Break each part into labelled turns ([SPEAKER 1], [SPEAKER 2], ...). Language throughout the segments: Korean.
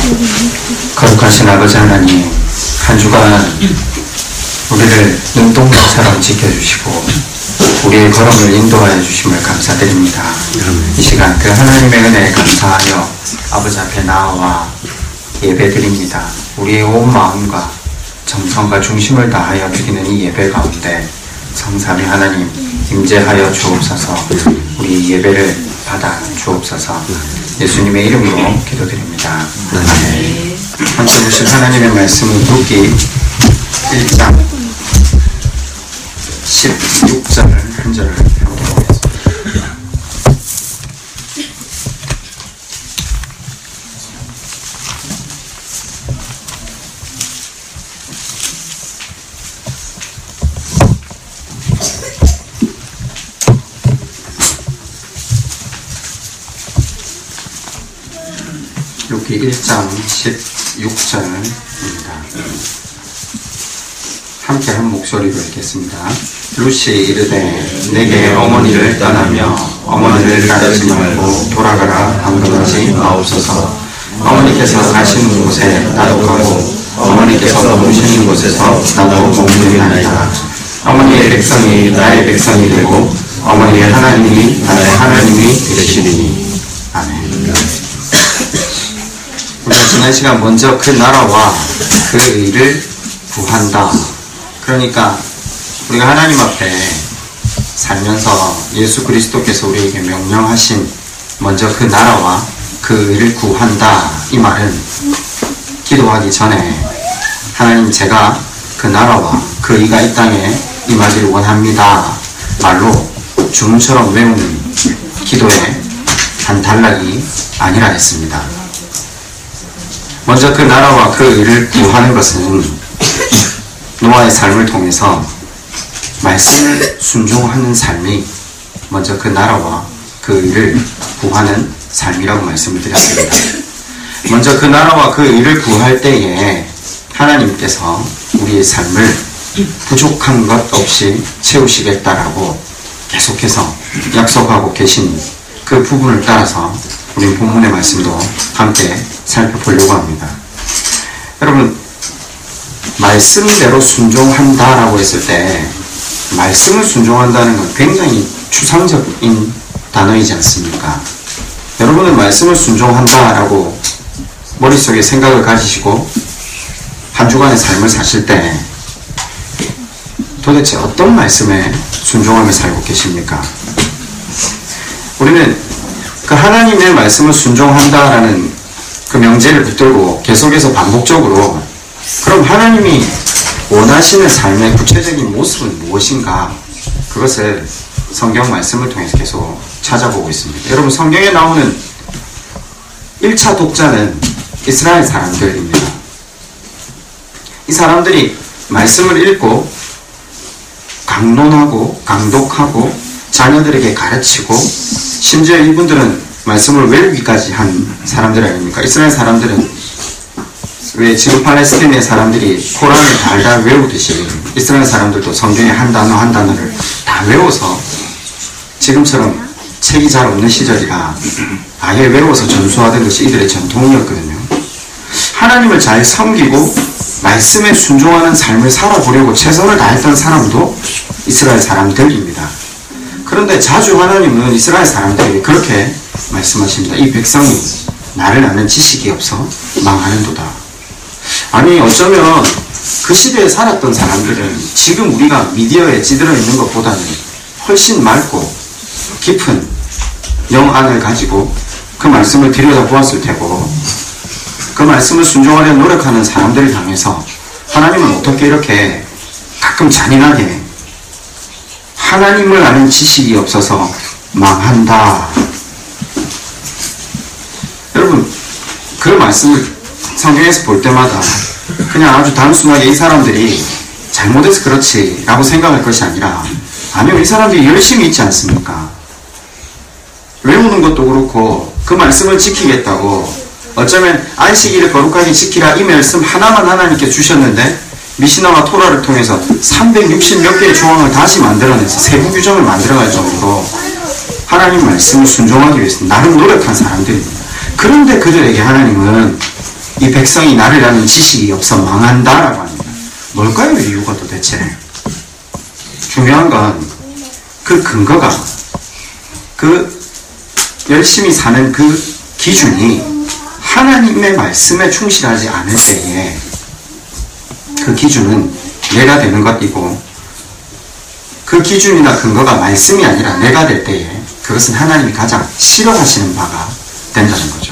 [SPEAKER 1] 거룩하신 아버지 하나님, 한 주간 우리를 눈동자처럼 지켜주시고 우리의 걸음을 인도하여 주심을 감사드립니다. 이 시간 그 하나님의 은혜에 감사하여 아버지 앞에 나와 예배드립니다. 우리의 온 마음과 정성과 중심을 다하여 드리는 이 예배 가운데 성삼위 하나님 임재하여 주옵소서. 우리 예배를 받아 주옵소서. 예수님의 이름으로 기도드립니다. 아멘. 함께 보실 하나님의 말씀은 룻기 1장 16절 한 절을 함께 보겠습니다. 룻기 1장 16절입니다. 함께 한 목소리로 읽겠습니다. 룻이 이르되 내게 어머니를 떠나며 어머니를 따르지 말고 돌아가라 방문하지 마옵소서. 어머니께서 가시는 곳에 나도 가고 어머니께서 머무시는 곳에서 나도 머무르리나이다. 어머니의 백성이 나의 백성이 되고 어머니의 하나님이 나의 하나님이 되시리니. 아멘. 우리가 지난 시간 먼저 그 나라와 그 의를 구한다. 그러니까 우리가 하나님 앞에 살면서 예수 그리스도께서 우리에게 명령하신 먼저 그 나라와 그 의를 구한다. 이 말은 기도하기 전에 하나님 제가 그 나라와 그 의가 이 땅에 임하기를 원합니다. 말로 주문처럼 외우는 기도의 한 단락이 아니라 했습니다. 먼저 그 나라와 그 의를 구하는 것은 노아의 삶을 통해서 말씀을 순종하는 삶이 먼저 그 나라와 그 의를 구하는 삶이라고 말씀을 드렸습니다. 먼저 그 나라와 그 의를 구할 때에 하나님께서 우리의 삶을 부족한 것 없이 채우시겠다라고 계속해서 약속하고 계신 그 부분을 따라서 우리 본문의 말씀도 함께 살펴보려고 합니다. 여러분, 말씀대로 순종한다라고 했을 때 말씀을 순종한다는 건 굉장히 추상적인 단어이지 않습니까? 여러분은 말씀을 순종한다라고 머릿속에 생각을 가지시고 한 주간의 삶을 사실 때 도대체 어떤 말씀에 순종하며 살고 계십니까? 우리는 그 하나님의 말씀을 순종한다라는 그 명제를 붙들고 계속해서 반복적으로 그럼 하나님이 원하시는 삶의 구체적인 모습은 무엇인가? 그것을 성경 말씀을 통해서 계속 찾아보고 있습니다. 여러분, 성경에 나오는 1차 독자는 이스라엘 사람들입니다. 이 사람들이 말씀을 읽고 강론하고 강독하고 자녀들에게 가르치고 심지어 이분들은 말씀을 외우기까지 한 사람들 아닙니까? 이스라엘 사람들은 왜 지금 팔레스타인의 사람들이 코란을 달달 외우듯이 이스라엘 사람들도 성경의 한 단어 한 단어를 다 외워서 지금처럼 책이 잘 없는 시절이라 아예 외워서 전수하던 것이 이들의 전통이었거든요. 하나님을 잘 섬기고 말씀에 순종하는 삶을 살아보려고 최선을 다했던 사람도 이스라엘 사람들입니다. 그런데 자주 하나님은 이스라엘 사람들에게 그렇게 말씀하십니다. 이 백성이 나를 아는 지식이 없어 망하는도다. 아니, 어쩌면 그 시대에 살았던 사람들은 지금 우리가 미디어에 찌들어 있는 것보다는 훨씬 맑고 깊은 영안을 가지고 그 말씀을 들여다보았을 테고 그 말씀을 순종하려 노력하는 사람들을 향해서 하나님은 어떻게 이렇게 가끔 잔인하게 하나님을 아는 지식이 없어서 망한다. 여러분, 그 말씀을 성경에서 볼 때마다 그냥 아주 단순하게 이 사람들이 잘못해서 그렇지 라고 생각할 것이 아니라 아니요, 이 사람들이 열심히 있지 않습니까? 외우는 것도 그렇고 그 말씀을 지키겠다고 어쩌면 안식일을 거룩하게 지키라 이 말씀 하나만 하나님께 주셨는데 미시나와 토라를 통해서 360 몇 개의 조항을 다시 만들어내서 세부 규정을 만들어갈 정도로 하나님 말씀을 순종하기 위해서 나름 노력한 사람들입니다. 그런데 그들에게 하나님은 이 백성이 나를 아는 지식이 없어 망한다라고 합니다. 뭘까요? 이유가 도대체? 중요한 건 그 근거가, 그 열심히 사는 그 기준이 하나님의 말씀에 충실하지 않을 때에 그 기준은 내가 되는 것이고, 그 기준이나 근거가 말씀이 아니라 내가 될 때에 그것은 하나님이 가장 싫어하시는 바가 된다는 거죠.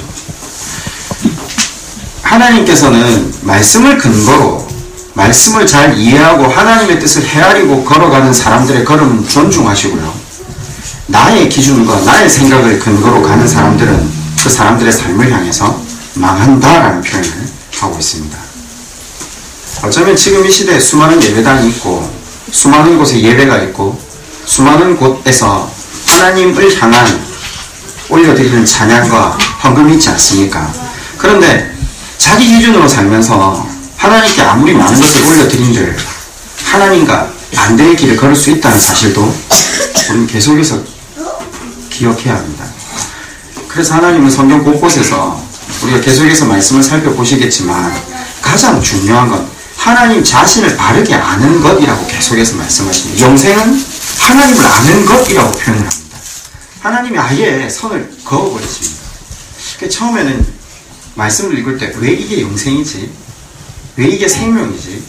[SPEAKER 1] 하나님께서는 말씀을 근거로 말씀을 잘 이해하고 하나님의 뜻을 헤아리고 걸어가는 사람들의 걸음은 존중하시고요. 나의 기준과 나의 생각을 근거로 가는 사람들은 그 사람들의 삶을 향해서 망한다라는 표현을 하고 있습니다. 어쩌면 지금 이 시대에 수많은 예배당이 있고 수많은 곳에 예배가 있고 수많은 곳에서 하나님을 향한 올려드리는 찬양과 헌금이 있지 않습니까? 그런데 자기 기준으로 살면서 하나님께 아무리 많은 것을 올려드린들 하나님과 반대의 길을 걸을 수 있다는 사실도 우리는 계속해서 기억해야 합니다. 그래서 하나님은 성경 곳곳에서 우리가 계속해서 말씀을 살펴보시겠지만 가장 중요한 건 하나님 자신을 바르게 아는 것이라고 계속해서 말씀하십니다. 영생은 하나님을 아는 것이라고 표현을 합니다. 하나님이 아예 선을 그어버리십니다. 처음에는 말씀을 읽을 때 왜 이게 영생이지? 왜 이게 생명이지?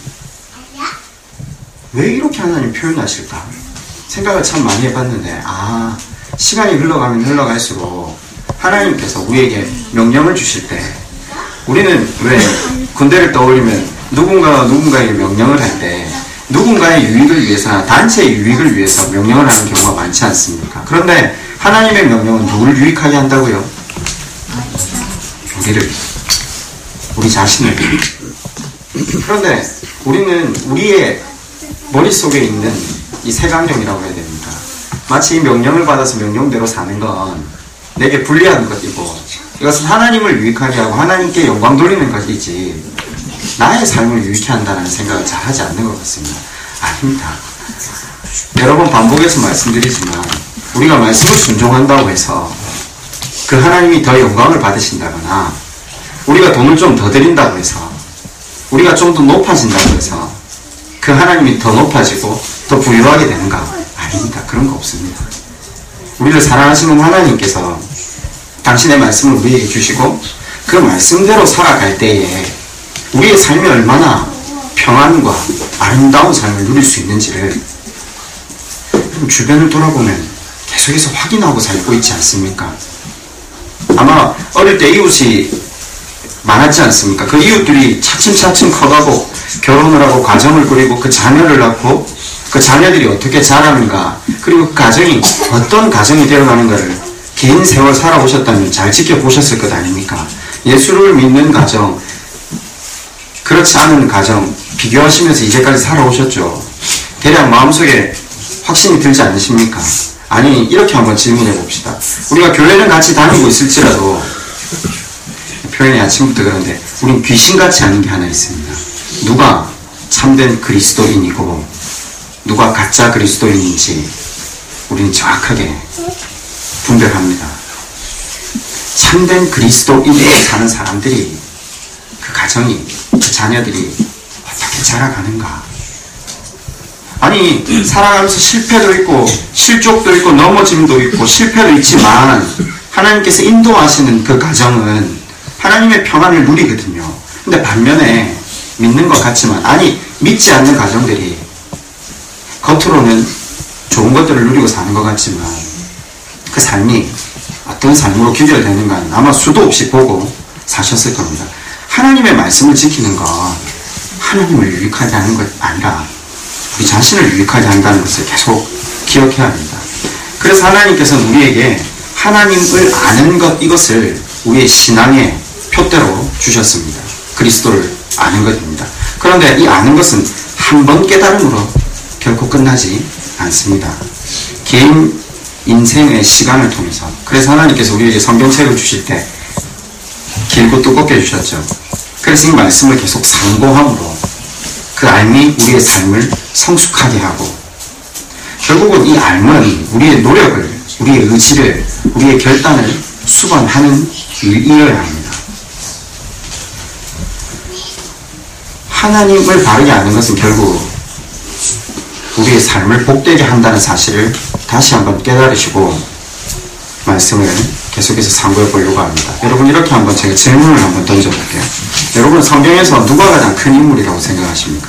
[SPEAKER 1] 왜 이렇게 하나님 표현하실까? 생각을 참 많이 해봤는데, 시간이 흘러가면 흘러갈수록 하나님께서 우리에게 명령을 주실 때, 우리는 왜 군대를 떠올리면 누군가에게 명령을 할 때 누군가의 유익을 위해서나 단체의 유익을 위해서 명령을 하는 경우가 많지 않습니까? 그런데 하나님의 명령은 누구를 유익하게 한다고요? 우리 자신을. 그런데 우리는 우리의 머릿속에 있는 이 색안경이라고 해야 됩니다. 마치 이 명령을 받아서 명령대로 사는 건 내게 불리한 것이고 이것은 하나님을 유익하게 하고 하나님께 영광 돌리는 것이지 나의 삶을 유익해 한다는 생각을 잘 하지 않는 것 같습니다. 아닙니다. 여러 번 반복해서 말씀드리지만 우리가 말씀을 순종한다고 해서 그 하나님이 더 영광을 받으신다거나 우리가 돈을 좀 더 드린다고 해서 우리가 좀 더 높아진다고 해서 그 하나님이 더 높아지고 더 부유하게 되는가? 아닙니다. 그런 거 없습니다. 우리를 사랑하시는 하나님께서 당신의 말씀을 우리에게 주시고 그 말씀대로 살아갈 때에 우리의 삶이 얼마나 평안과 아름다운 삶을 누릴 수 있는지를 주변을 돌아보면 계속해서 확인하고 살고 있지 않습니까? 아마 어릴 때 이웃이 많았지 않습니까? 그 이웃들이 차츰차츰 커가고 결혼을 하고 가정을 꾸리고 그 자녀를 낳고 그 자녀들이 어떻게 자라는가 그리고 그 가정이 어떤 가정이 되어가는가를 긴 세월 살아오셨다면 잘 지켜보셨을 것 아닙니까? 예수를 믿는 가정, 그렇지 않은 가정 비교하시면서 이제까지 살아오셨죠. 대략 마음속에 확신이 들지 않으십니까? 아니 이렇게 한번 질문해 봅시다. 우리가 교회는 같이 다니고 있을지라도 표현이 아침부터 그런데 우린 귀신같이 하는 게 하나 있습니다. 누가 참된 그리스도인이고 누가 가짜 그리스도인인지 우리는 정확하게 분별합니다. 참된 그리스도인으로 사는 사람들이 그 가정이 그 자녀들이 어떻게 자라가는가. 아니 살아가면서 실패도 있고 실족도 있고 넘어짐도 있고 실패도 있지만 하나님께서 인도하시는 그 가정은 하나님의 평안을 누리거든요. 근데 반면에 믿는 것 같지만 아니 믿지 않는 가정들이 겉으로는 좋은 것들을 누리고 사는 것 같지만 그 삶이 어떤 삶으로 규절되는가는 아마 수도 없이 보고 사셨을 겁니다. 하나님의 말씀을 지키는 건 하나님을 유익하게 하는 것 아니라 우리 자신을 유익하게 한다는 것을 계속 기억해야 합니다. 그래서 하나님께서는 우리에게 하나님을 아는 것 이것을 우리의 신앙의 표대로 주셨습니다. 그리스도를 아는 것입니다. 그런데 이 아는 것은 한 번 깨달음으로 결코 끝나지 않습니다. 긴 인생의 시간을 통해서 그래서 하나님께서 우리에게 성경책을 주실 때 길고 두껍게 주셨죠. 그래서 이 말씀을 계속 상고함으로 그 알미 우리의 삶을 성숙하게 하고 결국은 이 알은 우리의 노력을 우리의 의지를 우리의 결단을 수반하는 일이어야 합니다. 하나님을 바르게 아는 것은 결국 우리의 삶을 복되게 한다는 사실을 다시 한번 깨달으시고 말씀을 계속해서 상고해 보려고 합니다. 여러분, 이렇게 한번 제가 질문을 한번 던져볼게요. 여러분, 성경에서 누가 가장 큰 인물이라고 생각하십니까?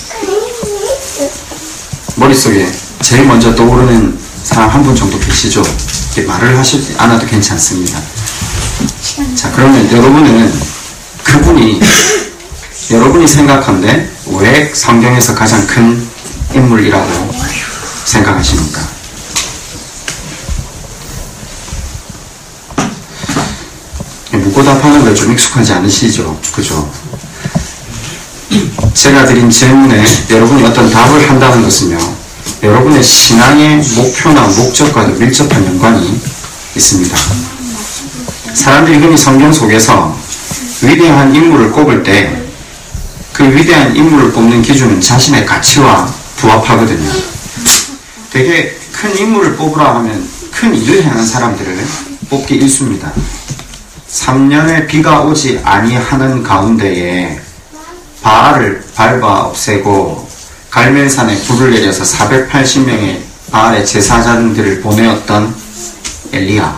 [SPEAKER 1] 머릿속에 제일 먼저 떠오르는 사람 한 분 정도 계시죠? 말을 하시지 않아도 괜찮습니다. 자, 그러면 여러분은 그분이 여러분이 생각한데 왜 성경에서 가장 큰 인물이라고 생각하십니까? 묻고 답하는 걸 좀 익숙하지 않으시죠? 그죠? 제가 드린 질문에 여러분이 어떤 답을 한다는 것은요, 여러분의 신앙의 목표나 목적과도 밀접한 연관이 있습니다. 사람들이 흔히 성경 속에서 위대한 인물을 꼽을 때 그 위대한 인물을 뽑는 기준은 자신의 가치와 부합하거든요. 되게 큰 인물을 뽑으라 하면 큰 일을 행한 사람들을 뽑기 일쑤입니다. 3년의 비가 오지 아니하는 가운데에 바알을 밟아 없애고 갈멜산에 불을 내려서 480명의 바알의 제사장들을 보내었던 엘리야.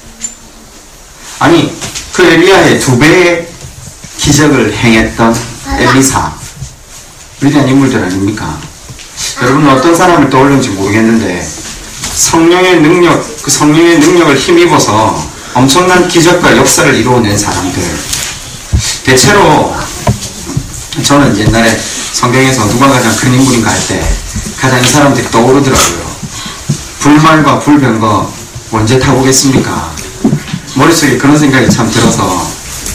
[SPEAKER 1] 아니, 그 엘리야의 2배의 기적을 행했던 엘리사. 위대한 인물들 아닙니까? 여러분은 어떤 사람을 떠올리는지 모르겠는데 성령의 능력을 힘입어서 엄청난 기적과 역사를 이루어낸 사람들. 대체로 저는 옛날에 성경에서 누가 가장 큰 인물인가 할 때 가장 이 사람들이 떠오르더라고요. 불말과 불병거 언제 타보겠습니까? 머릿속에 그런 생각이 참 들어서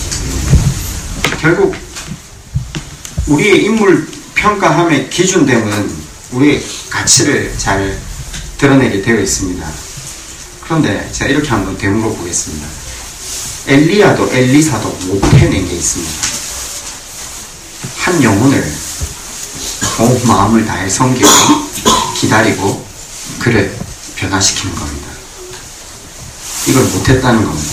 [SPEAKER 1] 결국 우리의 인물 평가함의 기준됨은 우리의 가치를 잘 드러내게 되어 있습니다. 그런데 제가 이렇게 한번 되물어 보겠습니다. 엘리야도 엘리사도 못 해낸 게 있습니다. 한 영혼을 온 마음을 다해 섬기고 기다리고 그를 변화시키는 겁니다. 이걸 못했다는 겁니다.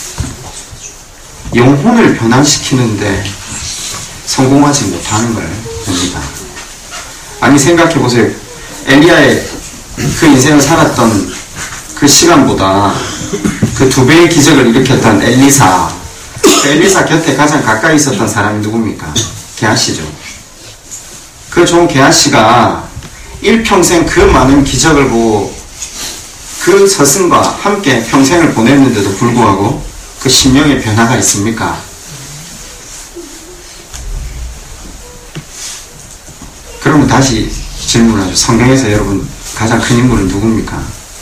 [SPEAKER 1] 영혼을 변화시키는데 성공하지 못하는 걸 봅니다. 아니, 생각해보세요. 엘리야의 그 인생을 살았던 그 시간보다 그 2배의 기적을 일으켰던 엘리사 곁에 가장 가까이 있었던 사람이 누굽니까? 게하시죠. 그 종 게하시가 일평생 그 많은 기적을 보고 그 스승과 함께 평생을 보냈는데도 불구하고 그 심령의 변화가 있습니까? 그러면 다시 질문하죠. 성경에서 여러분 가장 큰 인물은 누굽니까?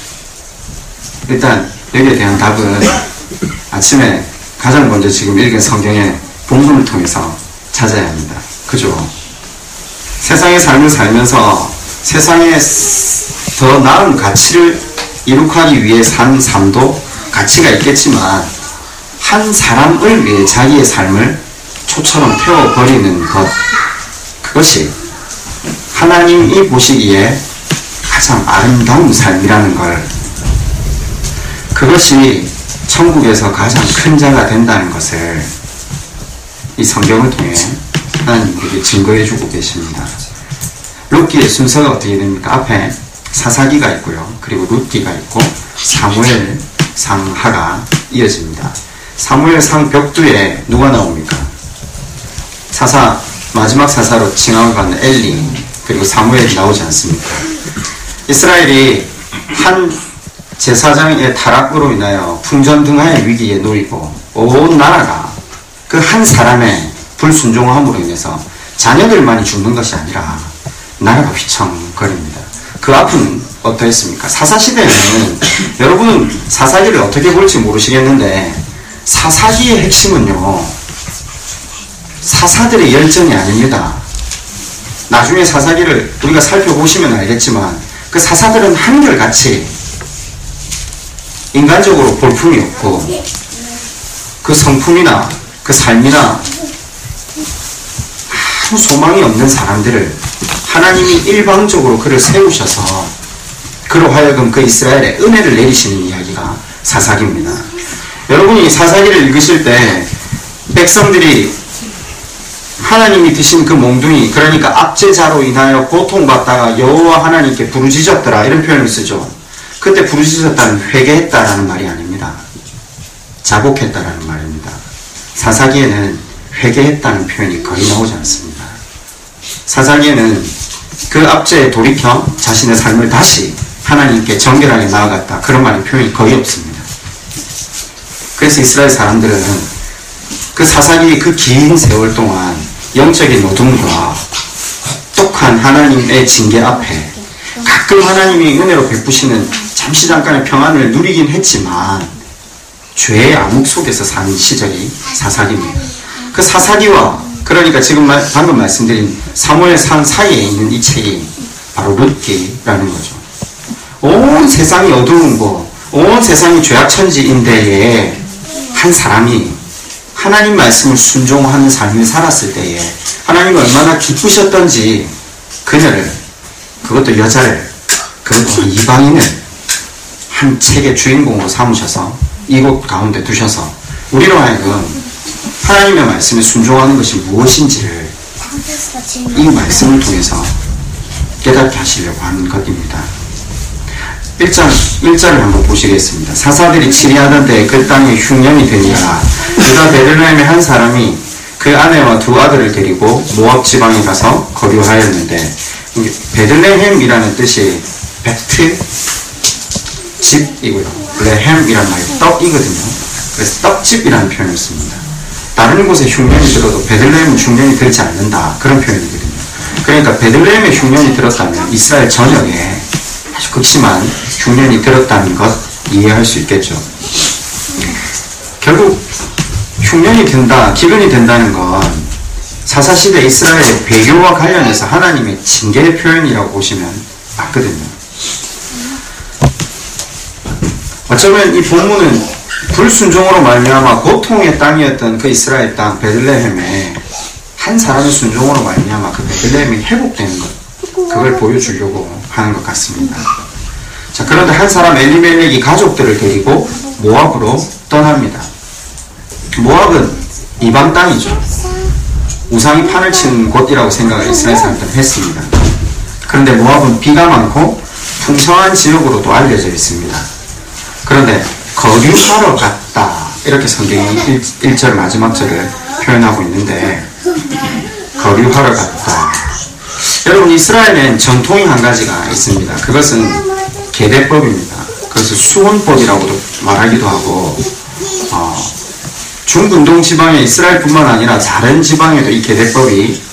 [SPEAKER 1] 일단 여기에 대한 답은 아침에 가장 먼저 지금 읽은 성경의 본문을 통해서 찾아야 합니다. 그죠? 세상의 삶을 살면서 세상에 더 나은 가치를 이룩하기 위해 산 삶도 가치가 있겠지만 한 사람을 위해 자기의 삶을 초처럼 태워버리는 것, 그것이 하나님이 보시기에 가장 아름다운 삶이라는 걸, 그것이 천국에서 가장 큰 자가 된다는 것을 이 성경을 통해 하나님 우리에게 증거해주고 계십니다. 룻기의 순서가 어떻게 됩니까? 앞에 사사기가 있고요. 그리고 룻기가 있고 사무엘 상하가 이어집니다. 사무엘 상 벽두에 누가 나옵니까? 마지막 사사로 칭함을 받는 엘리, 그리고 사무엘이 나오지 않습니까? 이스라엘이 한 제사장의 타락으로 인하여 풍전등화의 위기에 놓이고 온 나라가 그 한 사람의 불순종함으로 인해서 자녀들만이 죽는 것이 아니라 나라가 휘청거립니다. 그 앞은 어떠했습니까? 사사시대에는 여러분은 사사기를 어떻게 볼지 모르시겠는데 사사기의 핵심은요, 사사들의 열정이 아닙니다. 나중에 사사기를 우리가 살펴보시면 알겠지만 그 사사들은 한결같이 인간적으로 볼품이 없고 그 성품이나 그 삶이나 아무 소망이 없는 사람들을 하나님이 일방적으로 그를 세우셔서 그로 하여금 그 이스라엘에 은혜를 내리시는 이야기가 사사기입니다. 여러분이 사사기를 읽으실 때 백성들이 하나님이 드신 그 몽둥이, 그러니까 압제자로 인하여 고통받다가 여호와 하나님께 부르짖었더라, 이런 표현을 쓰죠. 그때 부르짖었다는 회개했다라는 말이 아닙니다. 자복했다라는 말입니다. 사사기에는 회개했다는 표현이 거의 나오지 않습니다. 사사기에는 그 압제에 돌이켜 자신의 삶을 다시 하나님께 정결하게 나아갔다, 그런 말의 표현이 거의 없습니다. 그래서 이스라엘 사람들은 그 사사기의 그 긴 세월 동안 영적인 어둠과 똑똑한 하나님의 징계 앞에 가끔 하나님이 은혜로 베푸시는 잠시 잠깐의 평안을 누리긴 했지만 죄의 암흑 속에서 사는 시절이 사사기입니다. 그 사사기와, 그러니까 지금 방금 말씀드린 사무엘상 사이에 있는 이 책이 바로 룻기라는 거죠. 온 세상이 어두운 곳, 온 세상이 죄악천지인데에 한 사람이 하나님 말씀을 순종하는 삶을 살았을 때에 하나님이 얼마나 기쁘셨던지, 그녀를, 그것도 여자를, 그것도 이방인을 한 책의 주인공으로 삼으셔서 이곳 가운데 두셔서 우리로 하여금 하나님의 말씀에 순종하는 것이 무엇인지를 이 말씀을 통해서 깨닫게 하시려고 하는 것입니다. 1절을 한번 보시겠습니다. 사사들이 치리하던 때에 그 땅에 흉년이 되니라. 유다 베들레헴의 한 사람이 그 아내와 두 아들을 데리고 모압 지방에 가서 거류하였는데, 베들레헴이라는 뜻이 베트, 집이고요. 레헴이란 말이 떡이거든요. 그래서 떡집이라는 표현을 씁니다. 다른 곳에 흉년이 들어도 베들레헴은 흉년이 들지 않는다, 그런 표현이거든요. 그러니까 베들레헴에 흉년이 들었다면 이스라엘 전역에 아주 극심한 흉년이 들었다는 것 이해할 수 있겠죠. 결국 흉년이 든다, 기근이 된다는 건 사사시대 이스라엘의 배교와 관련해서 하나님의 징계의 표현이라고 보시면 맞거든요. 어쩌면 이 본문은 불순종으로 말미암아 고통의 땅이었던 그 이스라엘 땅 베들레헴에 한 사람의 순종으로 말미암아 그 베들레헴이 회복되는 것, 그걸 보여주려고 하는 것 같습니다. 자, 그런데 한 사람 엘리멜렉이 가족들을 데리고 모압으로 떠납니다. 모압은 이방 땅이죠. 우상이 판을 친 곳이라고 생각을 이스라엘 사람들은 했습니다. 그런데 모압은 비가 많고 풍성한 지역으로도 알려져 있습니다. 그런데 거류하러 갔다, 이렇게 성경이 1절 마지막 절을 표현하고 있는데, 거류하러 갔다. 여러분, 이스라엘엔 전통이 한 가지가 있습니다. 그것은 계대법입니다. 그것을 수혼법이라고도 말하기도 하고, 중근동 지방의 이스라엘뿐만 아니라 다른 지방에도 이 계대법이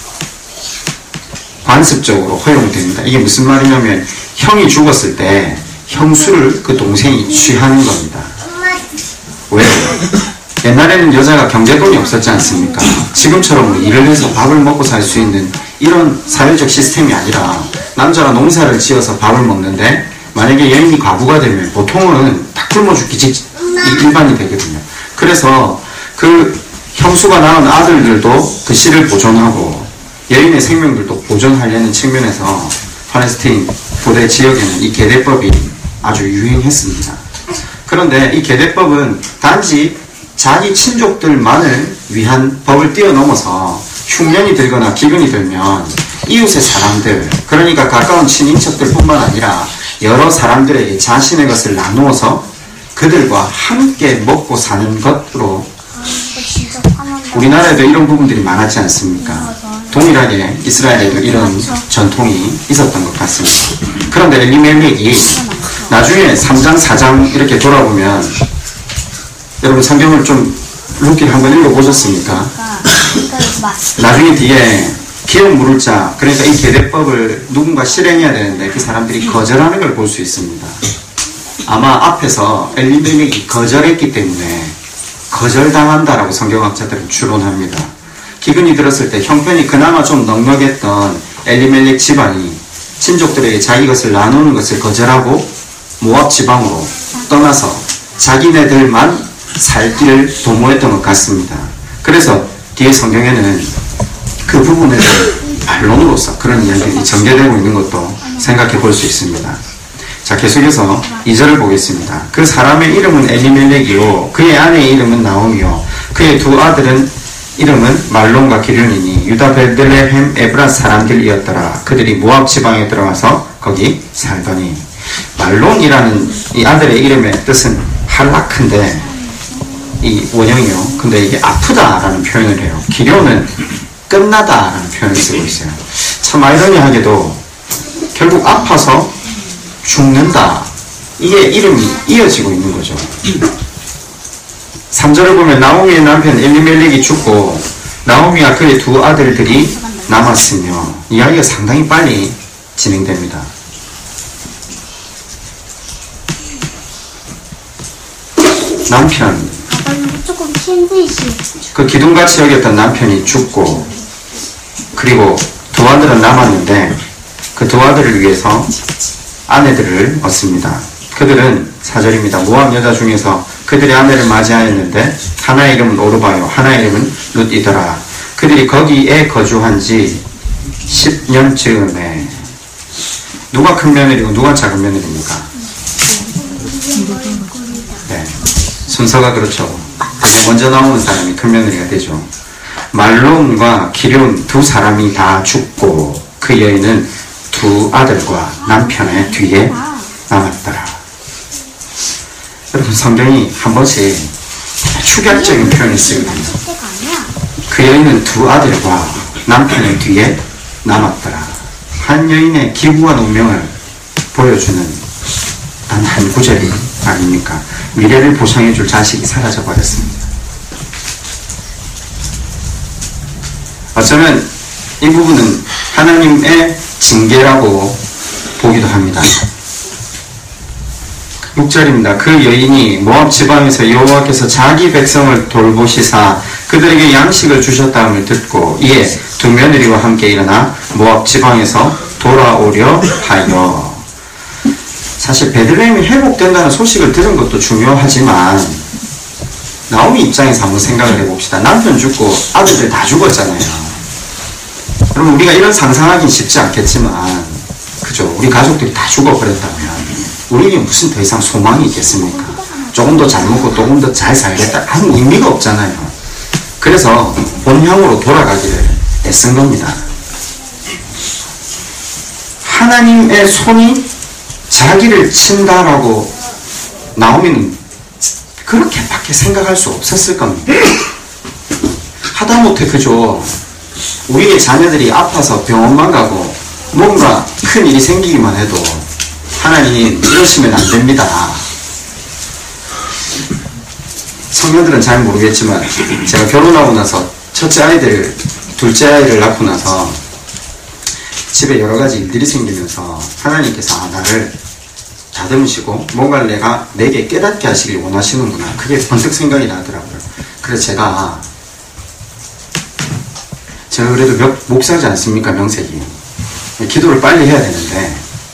[SPEAKER 1] 관습적으로 허용됩니다. 이게 무슨 말이냐면 형이 죽었을 때 형수를 그 동생이 취하는 겁니다. 왜? 옛날에는 여자가 경제돈이 없었지 않습니까? 지금처럼 일을 해서 밥을 먹고 살 수 있는 이런 사회적 시스템이 아니라 남자가 농사를 지어서 밥을 먹는데, 만약에 여인이 과부가 되면 보통은 다 굶어 죽기 일반이 되거든요. 그래서 그 형수가 낳은 아들들도 그 씨를 보존하고 여인의 생명들도 보존하려는 측면에서 팔레스타인 부대 지역에는 이 계대법이 아주 유행했습니다. 그런데 이 계대법은 단지 자기 친족들만을 위한 법을 뛰어넘어서 흉년이 들거나 기근이 들면 이웃의 사람들, 그러니까 가까운 친인척들 뿐만 아니라 여러 사람들에게 자신의 것을 나누어서 그들과 함께 먹고 사는 것으로, 우리나라에도 이런 부분들이 많았지 않습니까? 동일하게 이스라엘에도 이런 전통이 있었던 것 같습니다. 그런데 엘리멜렉이 나중에 3장, 4장 이렇게 돌아보면, 여러분 성경을 좀 룻기를 한번 읽어보셨습니까? 나중에 뒤에 기업 물을 자, 그러니까 이 계대법을 누군가 실행해야 되는데 그 사람들이 거절하는 걸 볼 수 있습니다. 아마 앞에서 엘리멜렉이 거절했기 때문에 거절당한다라고 성경학자들은 추론합니다. 기근이 들었을 때 형편이 그나마 좀 넉넉했던 엘리멜렉 집안이 친족들에게 자기 것을 나누는 것을 거절하고 모압 지방으로 떠나서 자기네들만 살 길을 도모했던 것 같습니다. 그래서 뒤에 성경에는 그 부분을 반론으로서 그런 이야기들이 전개되고 있는 것도 생각해 볼 수 있습니다. 자, 계속해서 2절을 보겠습니다. 그 사람의 이름은 엘리멜렉이요, 그의 아내의 이름은 나오미요, 그의 두 아들은 이름은 말론과 기륜이니 유다 베들레헴 에브라 사람들이었더라. 그들이 모압 지방에 들어가서 거기 살더니. 말론이라는 이 아들의 이름의 뜻은 한락한데 이 원형이요. 근데 이게 아프다라는 표현을 해요. 기륜은 끝나다라는 표현을 쓰고 있어요. 참 아이러니하게도 결국 아파서 죽는다. 이게 이름이 이어지고 있는 거죠. 3절을 보면 나오미의 남편 엘리멜렉이 죽고 나오미와 그의 두 아들들이 남았으며 이야기가 상당히 빨리 진행됩니다. 남편, 그 기둥같이 여겼던 남편이 죽고 그리고 두 아들은 남았는데 그 두 아들을 위해서 아내들을 얻습니다. 그들은 4절입니다. 모압 여자 중에서 그들의 아내를 맞이하였는데 하나의 이름은 오르바요 하나의 이름은 룻이더라. 그들이 거기에 거주한 지 10년쯤에 누가 큰 며느리고 누가 작은 며느리입니까? 네, 순서가 그렇죠. 먼저 나오는 사람이 큰 며느리가 되죠. 말론과 기륜 두 사람이 다 죽고 그 여인은 두 아들과 남편의 뒤에 남았더라. 여러분, 성경이 한 번씩 축약적인 표현을 쓰거든요. 그 여인은 두 아들과 남편의 뒤에 남았더라. 한 여인의 기구한 운명을 보여주는 단 한 구절이 아닙니까? 미래를 보상해줄 자식이 사라져버렸습니다. 어쩌면 이 부분은 하나님의 징계라고 보기도 합니다. 6절입니다. 그 여인이 모압 지방에서 여호와께서 자기 백성을 돌보시사 그들에게 양식을 주셨다함을 듣고 이에 두 며느리와 함께 일어나 모압 지방에서 돌아오려 하여. 사실 베들레헴이 회복된다는 소식을 들은 것도 중요하지만 나오미 입장에서 한번 생각을 해봅시다. 남편 죽고 아들들 다 죽었잖아요. 여러분, 우리가 이런 상상하기는 쉽지 않겠지만 그죠? 우리 가족들이 다 죽어버렸다면 우리에게 무슨 더 이상 소망이 있겠습니까? 조금 더 잘 먹고 조금 더 잘 살겠다 하는 의미가 없잖아요. 그래서 본향으로 돌아가기를 애쓴 겁니다. 하나님의 손이 자기를 친다라고 나오미는 그렇게밖에 생각할 수 없었을 겁니다. 하다못해 그죠? 우리의 자녀들이 아파서 병원만 가고 뭔가 큰 일이 생기기만 해도 하나님 이러시면 안 됩니다. 청년들은 잘 모르겠지만 제가 결혼하고 나서 첫째 아이들, 둘째 아이를 낳고 나서 집에 여러 가지 일들이 생기면서 하나님께서 나를 다듬으시고 뭔가를 내게 깨닫게 하시길 원하시는구나. 그게 번뜩 생각이 나더라고요. 그래서 제가 그래도 목사지 않습니까? 명색이. 기도를 빨리 해야 되는데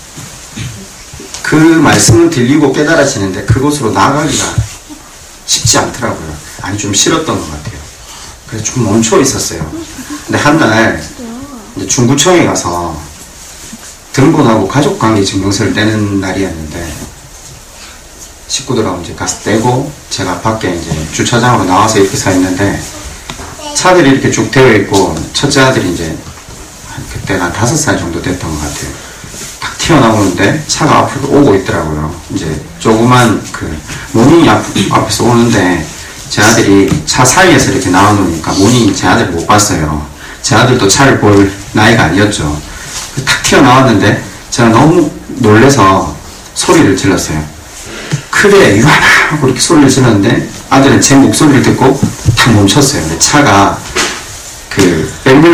[SPEAKER 1] 그 말씀은 들리고 깨달아지는데 그곳으로 나아가기가 쉽지 않더라고요. 아니, 좀 싫었던 것 같아요. 그래서 좀 멈춰 있었어요. 근데 한 날 중구청에 가서 등본하고 가족관계 증명서를 떼는 날이었는데 식구들하고 이제 가서 떼고 제가 밖에 이제 주차장으로 나와서 이렇게 서 있는데 차들이 이렇게 쭉 되어 있고 첫째 아들이 이제 그때가 5살 정도 됐던 것 같아요. 딱 튀어나오는데 차가 앞으로 오고 있더라고요. 이제 조그만 그 모닝이 앞에서 오는데 제 아들이 차 사이에서 이렇게 나와놓으니까 모닝이 제 아들을 못 봤어요. 제 아들도 차를 볼 나이가 아니었죠. 탁 튀어나왔는데 제가 너무 놀래서 소리를 질렀어요. 크게 유하나 하고 이렇게 소리를 질렀는데 아들은 제 목소리를 듣고 탁 멈췄어요. 근데 차가 그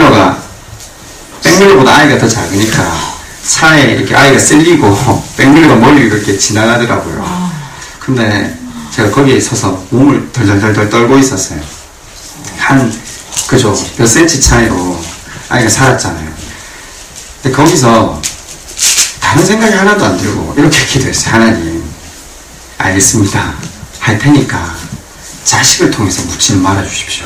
[SPEAKER 1] 백밀러보다 아이가 더 작으니까 차에 이렇게 아이가 쓸리고 백밀러가 멀리 이렇게 지나가더라고요. 근데 제가 거기에 서서 몸을 덜덜덜 떨고 있었어요. 그죠? 몇 센치 차이로 아이가 살았잖아요. 근데 거기서 다른 생각이 하나도 안 들고 이렇게 기도했어요. 하나님, 알겠습니다. 할 테니까 자식을 통해서 묻지는 말아 주십시오.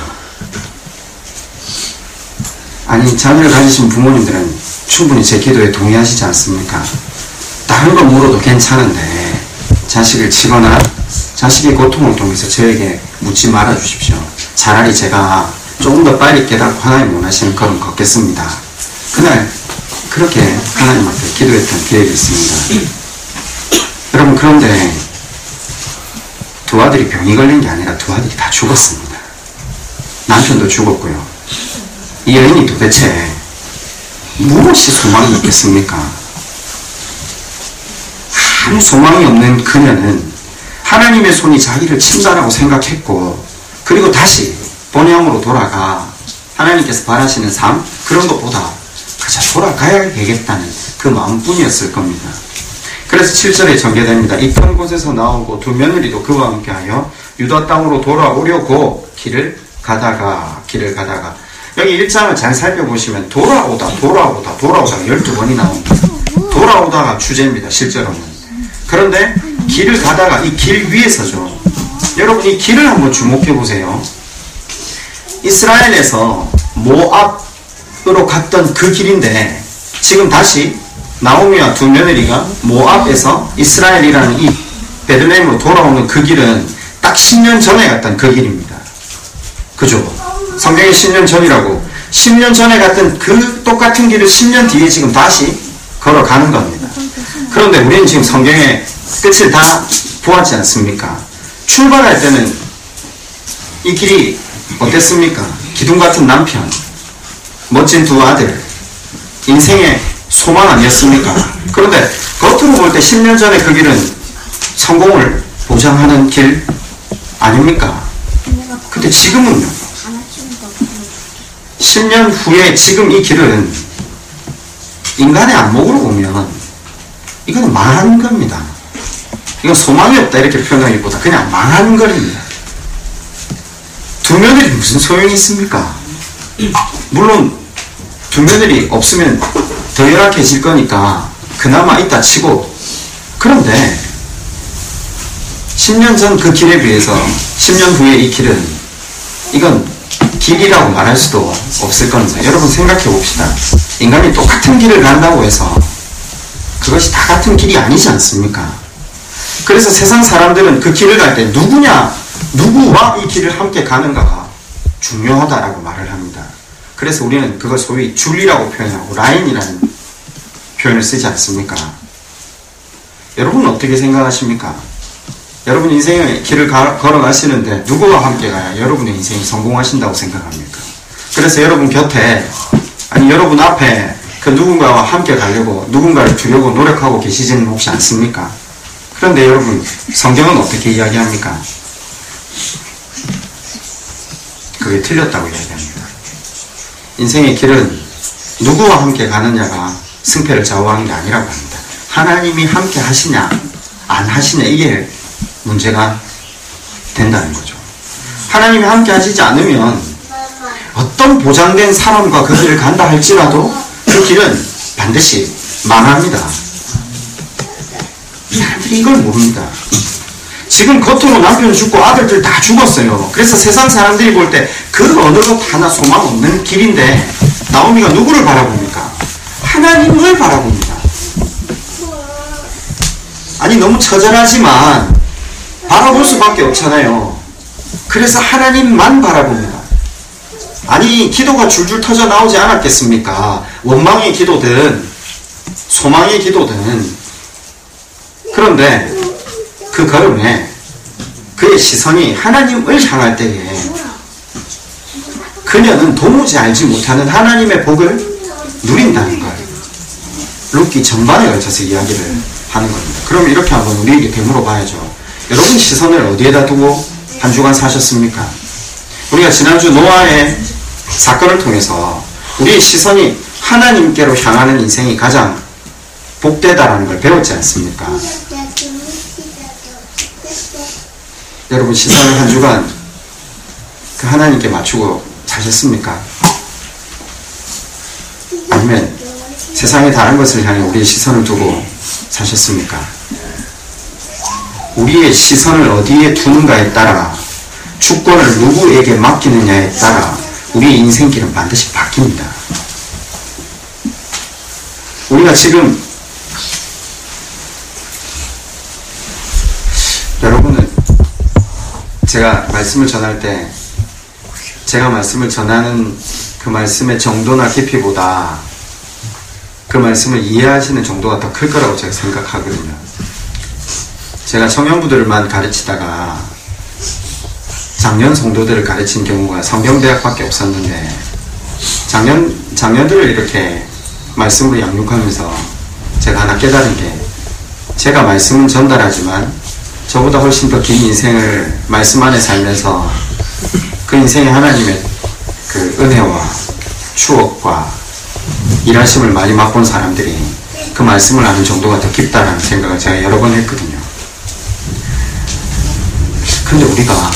[SPEAKER 1] 아니, 자녀를 가지신 부모님들은 충분히 제 기도에 동의하시지 않습니까? 다른 거 물어도 괜찮은데 자식을 치거나 자식의 고통을 통해서 저에게 묻지 말아 주십시오. 차라리 제가 조금 더 빨리 깨닫고 하나님 원하시는 걸음 걷겠습니다. 그날 그렇게 하나님 앞에 기도했던 기억이 있습니다. 여러분, 그런데 두 아들이 병이 걸린 게 아니라 두 아들이 다 죽었습니다. 남편도 죽었고요. 이 여인이 도대체 무엇이 소망이 있겠습니까? 아무 소망이 없는 그녀는 하나님의 손이 자기를 친다라고 생각했고, 그리고 다시 본향으로 돌아가 하나님께서 바라시는 삶, 그런 것보다 가자 돌아가야 되겠다는 그 마음뿐이었을 겁니다. 그래서 7절에 전개됩니다. 이편 곳에서 나오고 두 며느리도 그와 함께하여 유다 땅으로 돌아오려고 길을 가다가 여기 1장을 잘 살펴보시면 돌아오다 12번이 나옵니다. 돌아오다가 주제입니다. 실제로는. 그런데 길을 가다가 이 길 위에서죠. 여러분, 이 길을 한번 주목해 보세요. 이스라엘에서 모압으로 갔던 그 길인데 지금 다시 나오미와 두 며느리가 모압에서 이스라엘이라는 이 베들레헴으로 돌아오는 그 길은 딱 10년 전에 갔던 그 길입니다. 그죠? 성경에 10년 전이라고. 10년 전에 갔던 그 똑같은 길을 10년 뒤에 지금 다시 걸어가는 겁니다. 그런데 우리는 지금 성경의 끝을 다 보았지 않습니까? 출발할 때는 이 길이 어땠습니까? 기둥 같은 남편, 멋진 두 아들, 인생의 소망 아니었습니까? 그런데 겉으로 볼 때 10년 전에 그 길은 성공을 보장하는 길 아닙니까? 근데 지금은요? 10년 후에 지금 이 길은 인간의 안목으로 보면 이건 망한 겁니다. 이건 소망이 없다 이렇게 표현하기보다 그냥 망한 거입니다. 두 며느리 무슨 소용이 있습니까? 물론 두 며느리 없으면 더 열악해질 거니까 그나마 있다 치고, 그런데 10년 전 그 길에 비해서 10년 후에 이 길은 이건 길이라고 말할 수도 없을 겁니다. 여러분 생각해 봅시다. 인간이 똑같은 길을 간다고 해서 그것이 다 같은 길이 아니지 않습니까? 그래서 세상 사람들은 그 길을 갈 때 누구와 이 길을 함께 가는가가 중요하다라고 말을 합니다. 그래서 우리는 그걸 소위 줄리라고 표현하고 라인이라는 표현을 쓰지 않습니까? 여러분은 어떻게 생각하십니까? 여러분 인생의 길을 걸어가시는데 누구와 함께 가야 여러분의 인생이 성공하신다고 생각합니까? 그래서 여러분 곁에, 아니 여러분 앞에 그 누군가와 함께 가려고, 누군가를 두려고 노력하고 계시지는 혹시 않습니까? 그런데 여러분, 성경은 어떻게 이야기합니까? 그게 틀렸다고 이야기합니다. 인생의 길은 누구와 함께 가느냐가 승패를 좌우하는 게 아니라고 합니다. 하나님이 함께 하시냐 안 하시냐, 이게 문제가 된다는 거죠. 하나님이 함께 하시지 않으면 어떤 보장된 사람과 그 길을 간다 할지라도 그 길은 반드시 망합니다. 사람들이 이걸 모릅니다. 지금 겉으로 남편 죽고 아들들 다 죽었어요. 그래서 세상 사람들이 볼 때 그 어느 것 하나 소망 없는 길인데 나오미가 누구를 바라봅니까? 하나님을 바라봅니다. 아니 너무 처절하지만 바라볼 수밖에 없잖아요. 그래서 하나님만 바라봅니다. 아니 기도가 줄줄 터져 나오지 않았겠습니까? 원망의 기도든 소망의 기도든. 그런데 그 걸음에 그의 시선이 하나님을 향할 때에 그녀는 도무지 알지 못하는 하나님의 복을 누린다는 거예요. 룻기 전반에 걸쳐서 이야기를 하는 겁니다. 그럼 이렇게 한번 우리에게 되물어 봐야죠. 여러분 시선을 어디에다 두고 한 주간 사셨습니까? 우리가 지난주 노아의 사건을 통해서 우리의 시선이 하나님께로 향하는 인생이 가장 복되다라는 걸 배웠지 않습니까? 여러분 시선을 한 주간 그 하나님께 맞추고 사셨습니까? 아니면 세상의 다른 것을 향해 우리의 시선을 두고 사셨습니까? 우리의 시선을 어디에 두는가에 따라, 주권을 누구에게 맡기느냐에 따라 우리의 인생길은 반드시 바뀝니다. 우리가 지금 여러분은 제가 말씀을 전할 때 제가 말씀을 전하는 그 말씀의 정도나 깊이보다 그 말씀을 이해하시는 정도가 더 클 거라고 제가 생각하거든요. 제가 청년부들만 가르치다가 장년 성도들을 가르친 경우가 성경대학밖에 없었는데 장년들을 이렇게 말씀으로 양육하면서 제가 하나 깨달은 게, 제가 말씀은 전달하지만 저보다 훨씬 더 긴 인생을 말씀 안에 살면서 그 인생에 하나님의 그 은혜와 추억과 일하심을 많이 맛본 사람들이 그 말씀을 아는 정도가 더 깊다라는 생각을 제가 여러 번 했거든요. 근데 우리가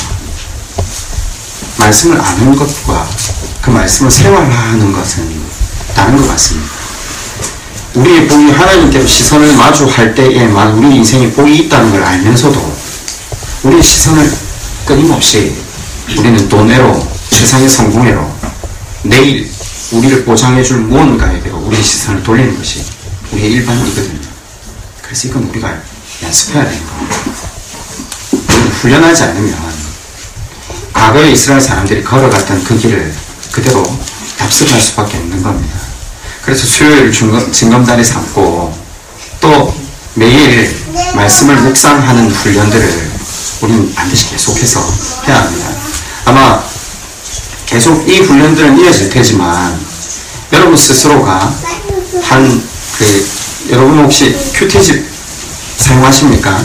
[SPEAKER 1] 말씀을 아는 것과 그 말씀을 생활하는 것은 다른 것 같습니다. 우리의 복이 하나님께로 시선을 마주할 때에만 우리 인생에 복이 있다는 걸 알면서도 우리의 시선을 끊임없이 우리는 돈에로, 세상의 성공에로, 내일 우리를 보장해줄 무언가에게로 우리의 시선을 돌리는 것이 우리의 일반이거든요. 그래서 이건 우리가 연습해야 되는 겁니다. 우리는 훈련하지 않으면 과거의 이스라엘 사람들이 걸어갔던 그 길을 그대로 답습할 수밖에 없는 겁니다. 그래서 수요일을 증검다리 삼고 또 매일 말씀을 묵상하는 훈련들을 우리는 반드시 계속해서 해야 합니다. 아마 계속 이 훈련들은 이어질 테지만 여러분 스스로가 여러분 혹시 큐티집 사용하십니까?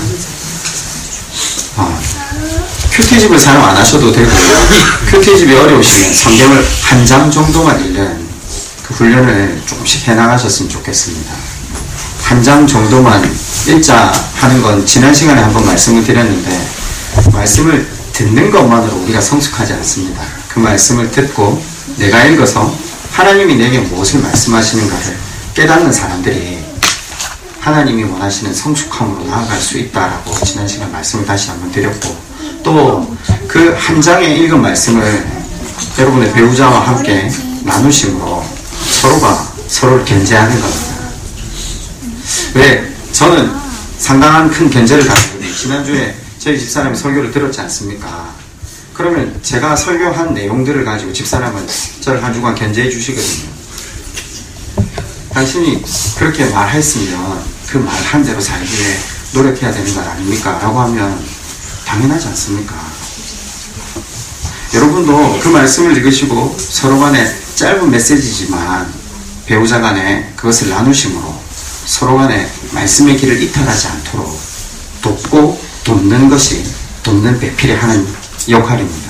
[SPEAKER 1] 큐티집을 사용 안 하셔도 되고요. 큐티집이 어려우시면 성경을 한 장 정도만 읽는 그 훈련을 조금씩 해나가셨으면 좋겠습니다. 한 장 정도만 읽자 하는 건 지난 시간에 한번 말씀을 드렸는데, 말씀을 듣는 것만으로 우리가 성숙하지 않습니다. 그 말씀을 듣고 내가 읽어서 하나님이 내게 무엇을 말씀하시는가를 깨닫는 사람들이 하나님이 원하시는 성숙함으로 나아갈 수 있다라고 지난 시간 말씀을 다시 한번 드렸고, 또 그 한 장에 읽은 말씀을 여러분의 배우자와 함께 나누심으로 서로가 서로를 견제하는 겁니다. 왜? 저는 상당한 큰 견제를 받거든요. 지난주에 저희 집사람이 설교를 들었지 않습니까? 그러면 제가 설교한 내용들을 가지고 집사람은 저를 한 주간 견제해 주시거든요. 당신이 그렇게 말했으면 그 말한 대로 살기에 노력해야 되는 것 아닙니까? 라고 하면 당연하지 않습니까? 여러분도 그 말씀을 읽으시고 서로 간에 짧은 메시지지만 배우자 간에 그것을 나누심으로 서로 간에 말씀의 길을 이탈하지 않도록 돕고 돕는 것이 돕는 배필의 하는 역할입니다.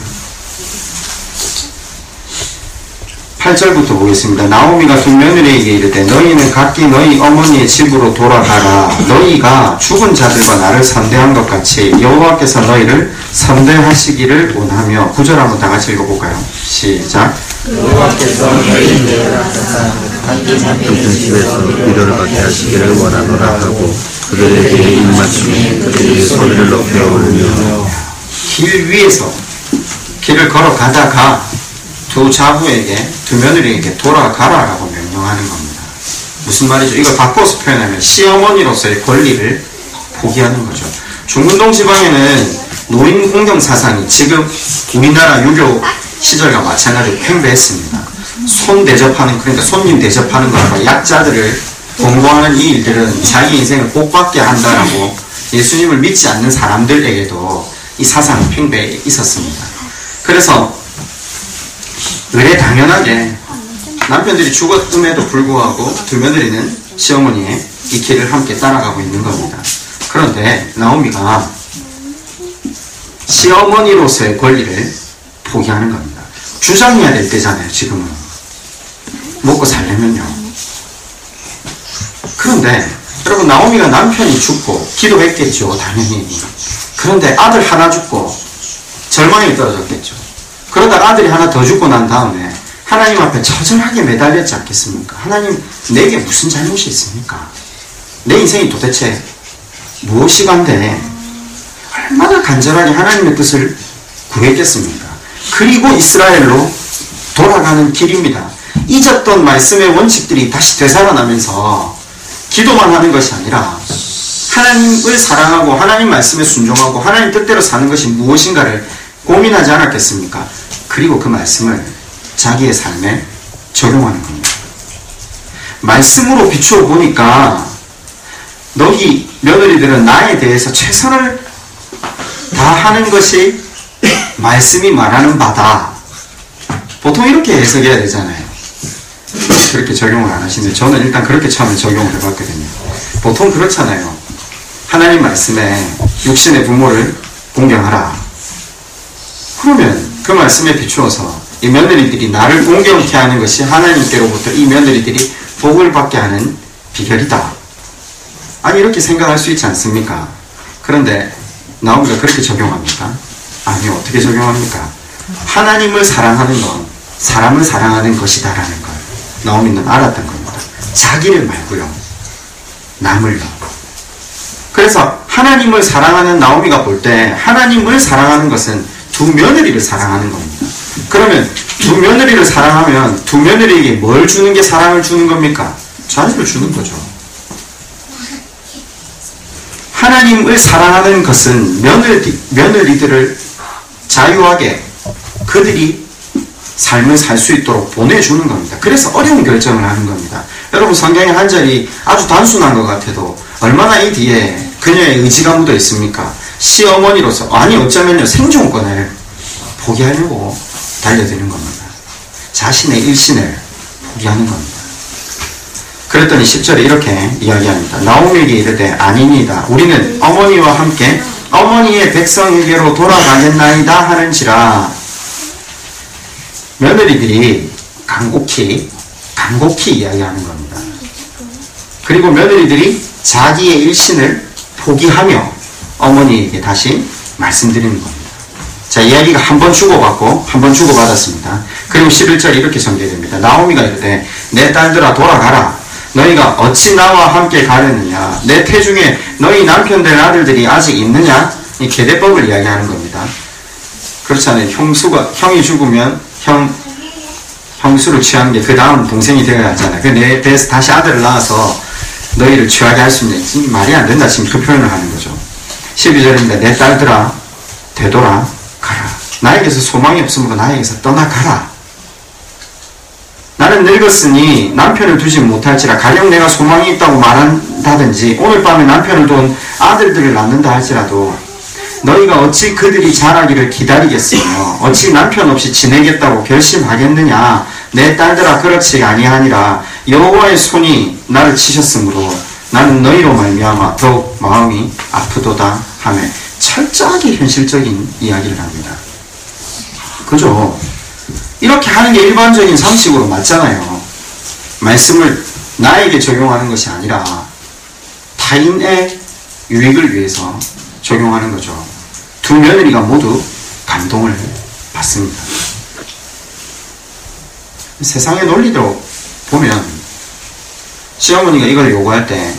[SPEAKER 1] 8절부터 보겠습니다. 나오미가 두 며느리에게 이르되 너희는 각기 너희 어머니의 집으로 돌아가라. 너희가 죽은 자들과 나를 선대한 것 같이 여호와께서 너희를 선대하시기를 원하며. 9절 한번 다 같이 읽어볼까요? 시작.
[SPEAKER 2] 여호와께서 너희를 각기 자기 집에서 위로를 받게 하시기를 원하노라 하고 그들에게 입맞춤에 그들이 소리를 높여 울며.
[SPEAKER 1] 길 위에서 길을 걸어가다가 두 자부에게, 두 며느리에게 돌아가라라고 명령하는 겁니다. 무슨 말이죠? 이걸 바꿔서 표현하면 시어머니로서의 권리를 포기하는 거죠. 중근동 지방에는 노인 공경 사상이 지금 우리나라 유교 시절과 마찬가지로 팽배했습니다. 손 대접하는, 그러니까 손님 대접하는 것과 약자들을 공부하는 이 일들은 자기 인생을 복받게 한다라고 예수님을 믿지 않는 사람들에게도 이 사상이 팽배해 있었습니다. 그래서 의례 당연하게 남편들이 죽었음에도 불구하고 두 며느리는 시어머니의 이 길을 함께 따라가고 있는 겁니다. 그런데 나오미가 시어머니로서의 권리를 포기하는 겁니다. 주장해야 될 때잖아요. 지금은 먹고 살려면요. 그런데 여러분, 나오미가 남편이 죽고 기도했겠죠. 당연히. 그런데 아들 하나 죽고 절망에 떨어졌겠죠. 그러다가 아들이 하나 더 죽고 난 다음에 하나님 앞에 처절하게 매달렸지 않겠습니까? 하나님, 내게 무슨 잘못이 있습니까? 내 인생이 도대체 무엇이 간데 얼마나 간절하게 하나님의 뜻을 구했겠습니까? 그리고 이스라엘로 돌아가는 길입니다. 잊었던 말씀의 원칙들이 다시 되살아나면서 기도만 하는 것이 아니라 하나님을 사랑하고 하나님 말씀에 순종하고 하나님 뜻대로 사는 것이 무엇인가를 고민하지 않았겠습니까? 그리고 그 말씀을 자기의 삶에 적용하는 겁니다. 말씀으로 비추어 보니까 너희 며느리들은 나에 대해서 최선을 다하는 것이 말씀이 말하는 바다. 보통 이렇게 해석해야 되잖아요. 그렇게 적용을 안 하시는데 저는 일단 그렇게 처음에 적용을 해봤거든요. 보통 그렇잖아요. 하나님 말씀에 육신의 부모를 공경하라. 그러면 그 말씀에 비추어서 이 며느리들이 나를 공경케 하는 것이 하나님께로부터 이 며느리들이 복을 받게 하는 비결이다. 아니 이렇게 생각할 수 있지 않습니까? 그런데 나오미가 그렇게 적용합니까? 아니요. 어떻게 적용합니까? 하나님을 사랑하는 건 사람을 사랑하는 것이다라는 걸 나오미는 알았던 겁니다. 자기를 말고요. 남을요. 그래서 하나님을 사랑하는 나오미가 볼 때 하나님을 사랑하는 것은 두 며느리를 사랑하는 겁니다. 그러면 두 며느리를 사랑하면 두 며느리에게 뭘 주는 게 사랑을 주는 겁니까? 자유를 주는 거죠. 하나님을 사랑하는 것은 며느리들을 자유하게 그들이 삶을 살 수 있도록 보내주는 겁니다. 그래서 어려운 결정을 하는 겁니다. 여러분 성경의 한 절이 아주 단순한 것 같아도 얼마나 이 뒤에 그녀의 의지가 묻어 있습니까? 시어머니로서 아니 어쩌면요 생존권을 포기하려고 달려드는 겁니다. 자신의 일신을 포기하는 겁니다. 그랬더니 10절에 이렇게 이야기합니다. 나오미에게 이르되 아니니이다. 우리는 어머니와 함께 어머니의 백성에게로 돌아가겠나이다 하는지라. 며느리들이 간곡히 이야기하는 겁니다. 그리고 며느리들이 자기의 일신을 포기하며 어머니에게 다시 말씀드리는 겁니다. 자, 이야기가 한 번 주고받고 한 번 주고받았습니다. 그리고 11절에 이렇게 전개됩니다. 나오미가 이르되 내 딸들아 돌아가라. 너희가 어찌 나와 함께 가려느냐. 내 태중에 너희 남편 될 아들들이 아직 있느냐. 이 계대법을 이야기하는 겁니다. 그렇잖아요. 형이 죽으면 형수를 취하는 게 그 다음 동생이 되어야 하잖아요. 내 배에서 다시 아들을 낳아서 너희를 취하게 할 수 있는, 지금 말이 안 된다. 지금 그 표현을 하는 거죠. 12절입니다. 내 딸들아 되돌아 가라. 나에게서 소망이 없으므로 나에게서 떠나가라. 나는 늙었으니 남편을 두지 못할지라. 가령 내가 소망이 있다고 말한다든지 오늘 밤에 남편을 둔 아들들을 낳는다 할지라도 너희가 어찌 그들이 자라기를 기다리겠으며 어찌 남편 없이 지내겠다고 결심하겠느냐. 내 딸들아 그렇지 아니하니라. 여호와의 손이 나를 치셨으므로 나는 너희로 말미암아 더욱 마음이 아프도다 하며 철저하게 현실적인 이야기를 합니다. 그죠? 이렇게 하는 게 일반적인 상식으로 맞잖아요. 말씀을 나에게 적용하는 것이 아니라 타인의 유익을 위해서 적용하는 거죠. 두 며느리가 모두 감동을 받습니다. 세상의 논리대로 보면 시어머니가 이걸 요구할 때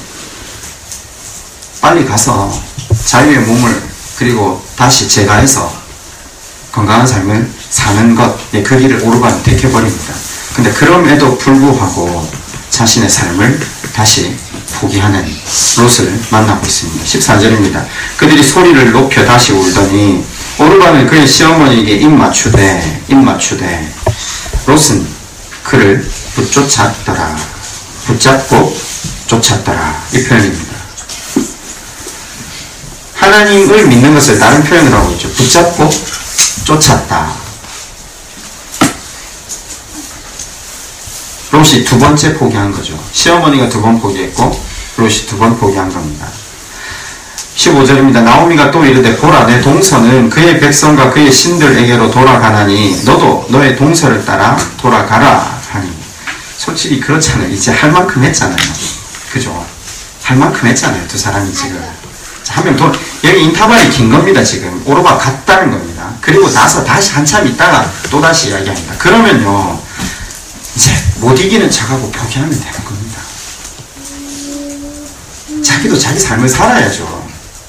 [SPEAKER 1] 빨리 가서 자유의 몸을 그리고 다시 재가해서 건강한 삶을 사는 것, 그 길을 오르반 택해버립니다. 근데 그럼에도 불구하고 자신의 삶을 다시 포기하는 롯을 만나고 있습니다. 14절입니다. 그들이 소리를 높여 다시 울더니 오르반은 그의 시어머니에게 입맞추되 롯은 그를 붙잡고 쫓았더라. 이 표현입니다. 하나님을 믿는 것을 다른 표현을 하고 있죠. 붙잡고 쫓았다. 롯이 두 번째 포기한 거죠. 시어머니가 두 번 포기했고 롯이 두 번 포기한 겁니다. 15절입니다. 나오미가 또 이르되 보라 내 동서는 그의 백성과 그의 신들에게로 돌아가나니 너도 너의 동서를 따라 돌아가라 하니. 솔직히 그렇잖아요. 이제 할 만큼 했잖아요. 그죠? 할 만큼 했잖아요. 두 사람이 지금. 한 명 더, 여기 인터벌이 긴 겁니다. 지금 오르바 갔다는 겁니다. 그리고 나서 다시 한참 있다가 또다시 이야기합니다. 그러면요 이제 못 이기는 척하고 포기하면 되는 겁니다. 자기도 자기 삶을 살아야죠.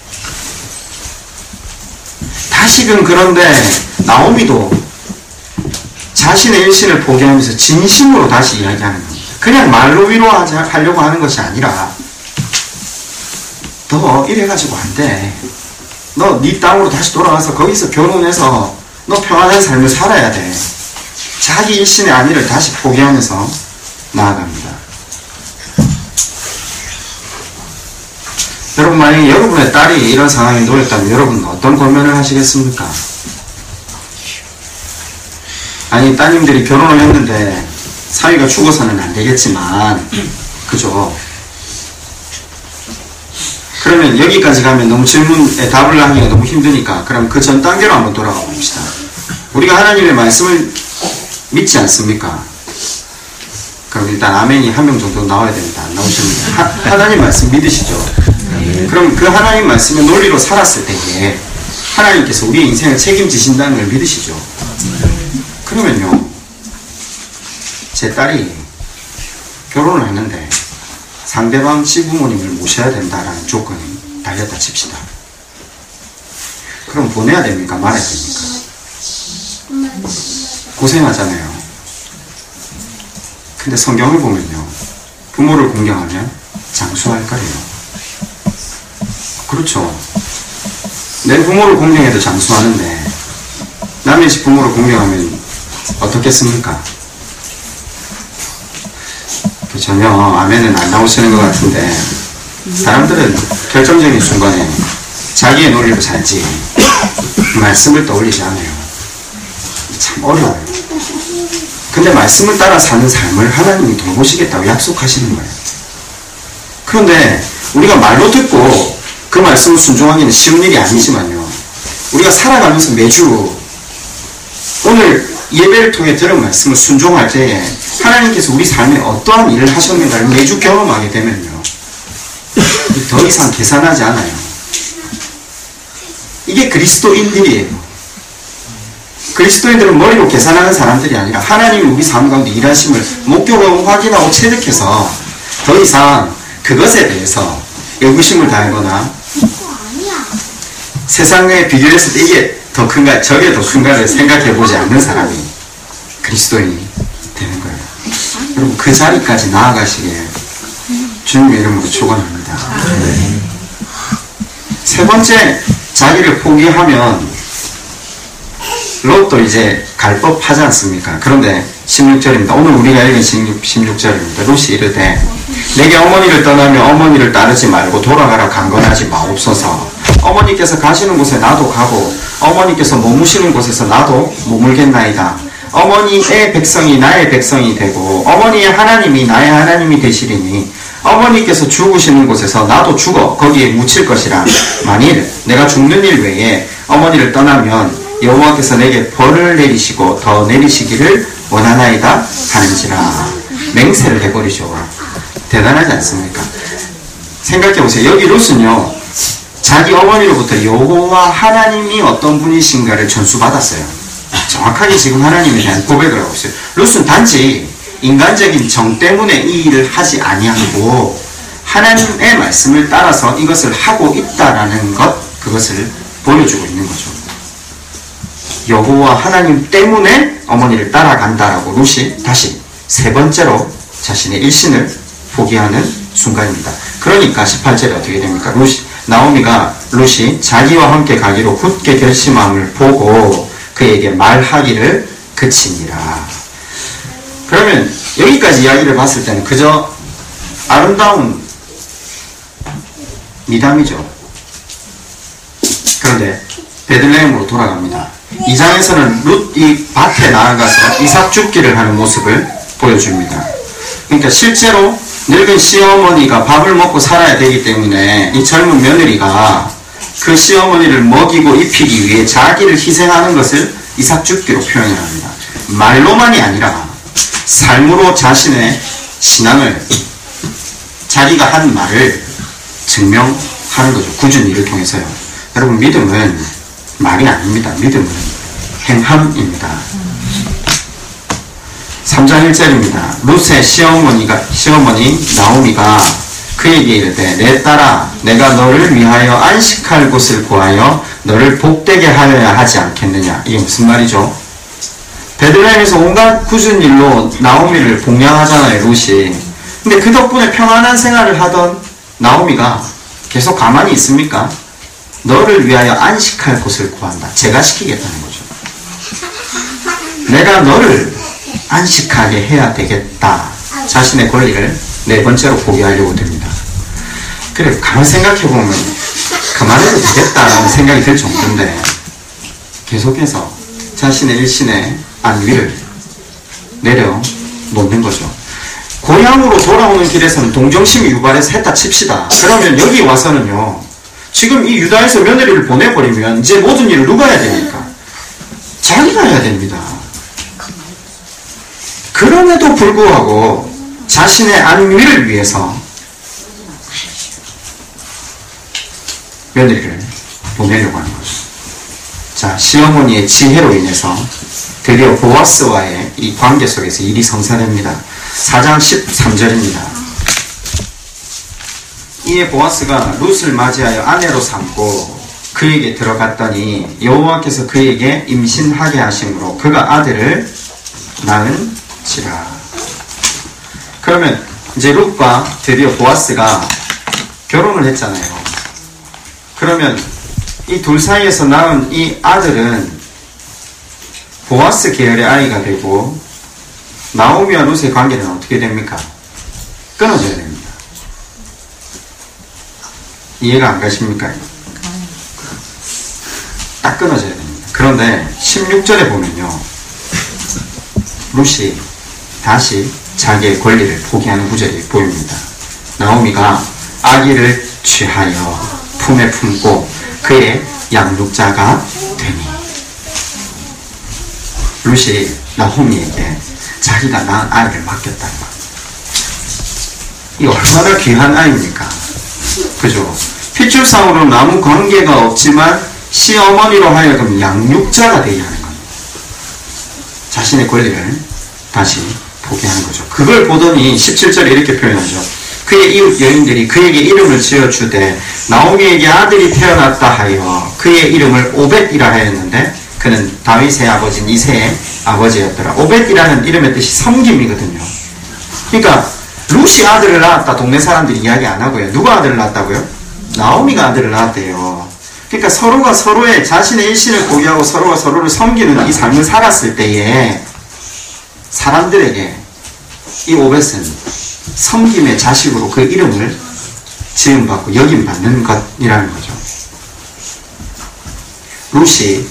[SPEAKER 1] 다시금 그런데 나오미도 자신의 일신을 포기하면서 진심으로 다시 이야기하는 겁니다. 그냥 말로 위로하려고 하는 것이 아니라 너 이래가지고 안 돼. 너 네 땅으로 다시 돌아가서 거기서 결혼해서 너 평안한 삶을 살아야 돼. 자기 일신의 안위를 다시 포기하면서 나아갑니다. 여러분, 만약에 여러분의 딸이 이런 상황에 놓였다면 여러분은 어떤 권면을 하시겠습니까? 아니, 따님들이 결혼을 했는데 사위가 죽어서는 안 되겠지만, 그죠? 그러면 여기까지 가면 너무 질문에 답을 하기가 너무 힘드니까 그럼 그 전 단계로 한번 돌아가 봅시다. 우리가 하나님의 말씀을 믿지 않습니까? 그럼 일단 아멘이 한 명 정도 나와야 됩니다. 안 나오십니까? 하나님 말씀 믿으시죠? 그럼 그 하나님 말씀의 논리로 살았을 때에 하나님께서 우리의 인생을 책임지신다는 걸 믿으시죠? 그러면요, 제 딸이 결혼을 했는데 상대방 시부모님을 모셔야 된다라는 조건이 달렸다 칩시다. 그럼 보내야 됩니까? 말아야 됩니까? 고생하잖아요. 근데 성경을 보면요, 부모를 공경하면 장수할 거래요. 그렇죠. 내 부모를 공경해도 장수하는데 남의 집 부모를 공경하면 어떻겠습니까? 전혀 아멘은 안 나오시는 것 같은데, 사람들은 결정적인 순간에 자기의 논리로 살지 말씀을 떠올리지 않아요. 참 어려워요. 근데 말씀을 따라 사는 삶을 하나님이 돌보시겠다고 약속하시는 거예요. 그런데 우리가 말로 듣고 그 말씀을 순종하기는 쉬운 일이 아니지만요, 우리가 살아가면서 매주 오늘 예배를 통해 들은 말씀을 순종할 때에 하나님께서 우리 삶에 어떠한 일을 하셨는가를 매주 경험하게 되면요, 더 이상 계산하지 않아요. 이게 그리스도인들이에요. 그리스도인들은 머리로 계산하는 사람들이 아니라 하나님이 우리 삶 가운데 일하심을 목격하고 확인하고 체득해서 더 이상 그것에 대해서 의구심을 달거나 세상에 비교했을 때 이게 더 큰가 저게 더 큰가를 생각해보지 않는 사람이 그리스도인이 되는 거예요. 여러분, 그 자리까지 나아가시길 주님의 이름으로 축원합니다. 네. 세 번째, 자기를 포기하면 롯도 이제 갈 법하지 않습니까? 그런데 16절입니다. 오늘 우리가 읽은 16절입니다. 롯이 이르되 내게 어머니를 떠나며 어머니를 따르지 말고 돌아가라 강건하지 마옵소서. 어머니께서 가시는 곳에 나도 가고 어머니께서 머무시는 곳에서 나도 머물겠나이다. 어머니의 백성이 나의 백성이 되고 어머니의 하나님이 나의 하나님이 되시리니 어머니께서 죽으시는 곳에서 나도 죽어 거기에 묻힐 것이라. 만일 내가 죽는 일 외에 어머니를 떠나면 여호와께서 내게 벌을 내리시고 더 내리시기를 원하나이다 하는지라. 맹세를 해버리죠. 대단하지 않습니까? 생각해보세요. 여기 롯은요, 자기 어머니로부터 여호와 하나님이 어떤 분이신가를 전수받았어요. 정확하게 지금 하나님에 대한 고백을 하고 있어요. 롯은 단지 인간적인 정 때문에 이 일을 하지 아니하고 하나님의 말씀을 따라서 이것을 하고 있다라는 것, 그것을 보여주고 있는 거죠. 여호와 하나님 때문에 어머니를 따라간다라고 롯이 다시 세 번째로 자신의 일신을 포기하는 순간입니다. 그러니까 18절에 어떻게 됩니까? 롯이 자기와 함께 가기로 굳게 결심함을 보고 그에게 말하기를 그치니라. 그러면 여기까지 이야기를 봤을 때는 그저 아름다운 미담이죠. 그런데 베들레헴으로 돌아갑니다. 2장에서는 롯이 밭에 나아가서 이삭 줍기를 하는 모습을 보여줍니다. 그러니까 실제로 늙은 시어머니가 밥을 먹고 살아야 되기 때문에 이 젊은 며느리가 그 시어머니를 먹이고 입히기 위해 자기를 희생하는 것을 이삭 줍기로 표현을 합니다. 말로만이 아니라 삶으로 자신의 신앙을, 자기가 한 말을 증명하는 거죠. 굳은 일을 통해서요. 여러분, 믿음은 말이 아닙니다. 믿음은 행함입니다. 3장 1절입니다. 롯의 시어머니 나오미가 그에게 이르되 내 딸아, 내가 너를 위하여 안식할 곳을 구하여 너를 복되게 하여야 하지 않겠느냐. 이게 무슨 말이죠? 베들레헴에서 온갖 굳은 일로 나오미를 복양하잖아요, 롯이. 근데 그 덕분에 평안한 생활을 하던 나오미가 계속 가만히 있습니까? 너를 위하여 안식할 곳을 구한다. 제가 시키겠다는 거죠. 내가 너를 안식하게 해야 되겠다. 자신의 권리를 네 번째로 포기하려고 듭니다. 그래, 가만히 생각해보면 그만해도 되겠다라는 생각이 들 정도인데 계속해서 자신의 일신의 안위를 내려놓는 거죠. 고향으로 돌아오는 길에서는 동정심이 유발해서 했다 칩시다. 그러면 여기 와서는요, 지금 이 유다에서 며느리를 보내버리면 이제 모든 일을 누가 해야 됩니까? 자기가 해야 됩니다. 그럼에도 불구하고 자신의 안위를 위해서 며느리를 보내려고 하는 거죠. 자, 시어머니의 지혜로 인해서 드디어 보아스와의 이 관계 속에서 일이 성사됩니다. 4장 13절입니다. 이에 보아스가 룻을 맞이하여 아내로 삼고 그에게 들어갔더니 여호와께서 그에게 임신하게 하심으로 그가 아들을 낳은지라. 그러면 이제 룻과 드디어 보아스가 결혼을 했잖아요. 그러면 이 둘 사이에서 낳은 이 아들은 보아스 계열의 아이가 되고 나오미와 룻의 관계는 어떻게 됩니까? 끊어져야 됩니다. 이해가 안 가십니까? 딱 끊어져야 됩니다. 그런데 16절에 보면요, 룻이 다시 자기의 권리를 포기하는 구절이 보입니다. 나오미가 아기를 취하여 품에 품고 그의 양육자가 되니, 룻이 나오미에게 자기가 낳은 아이를 맡겼다는 것. 이 얼마나 귀한 아이입니까? 그죠? 피줄상으로는 아무 관계가 없지만 시어머니로 하여금 양육자가 되게 하는 겁니다. 자신의 권리를 다시 포기하는 거죠. 그걸 보더니 17절에 이렇게 표현하죠. 그의 이웃 여인들이 그에게 이름을 지어주되 나오미에게 아들이 태어났다 하여 그의 이름을 오벳이라 하였는데 그는 다윗의 아버지인 이새의 아버지였더라. 오벳이라는 이름의 뜻이 섬김이거든요. 그러니까 룻이 아들을 낳았다 동네 사람들이 이야기 안 하고요. 누가 아들을 낳았다고요? 나오미가 아들을 낳았대요. 그러니까 서로가 서로의 자신의 일신을 포기하고 서로가 서로를 섬기는 이 삶을 살았을 때에 사람들에게 이 오벳은 섬김의 자식으로 그 이름을 지음받고 여김받는 것이라는 거죠. 룻이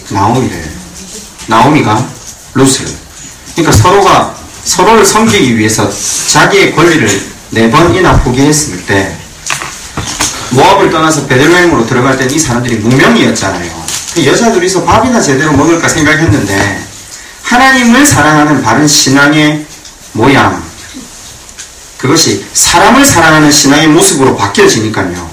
[SPEAKER 1] 나오미가 룻을, 그러니까 서로를 섬기기 위해서 자기의 권리를 4번이나 포기했을 때 모압을 떠나서 베들레헴으로 들어갈 때는 이 사람들이 무명이었잖아요. 여자 둘이서 밥이나 제대로 먹을까 생각했는데 하나님을 사랑하는 바른 신앙의 모양, 그것이 사람을 사랑하는 신앙의 모습으로 바뀌어지니까요,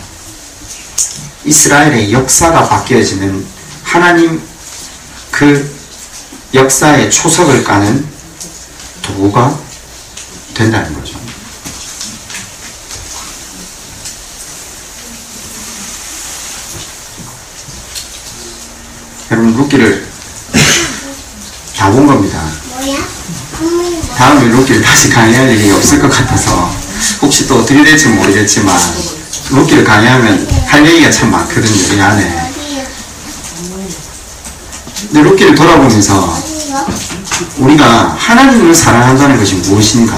[SPEAKER 1] 이스라엘의 역사가 바뀌어지는 하나님 그 역사의 초석을 까는 도구가 된다는 거죠. 여러분, 룻기를 다 본 겁니다. 다음에 룻기를 다시 강의할 일이 없을 것 같아서 혹시 또 어떻게 될지 모르겠지만 룻기를 강의하면 할 얘기가 참 많거든요, 이 안에. 근데 룻기를 돌아보면서 우리가 하나님을 사랑한다는 것이 무엇인가?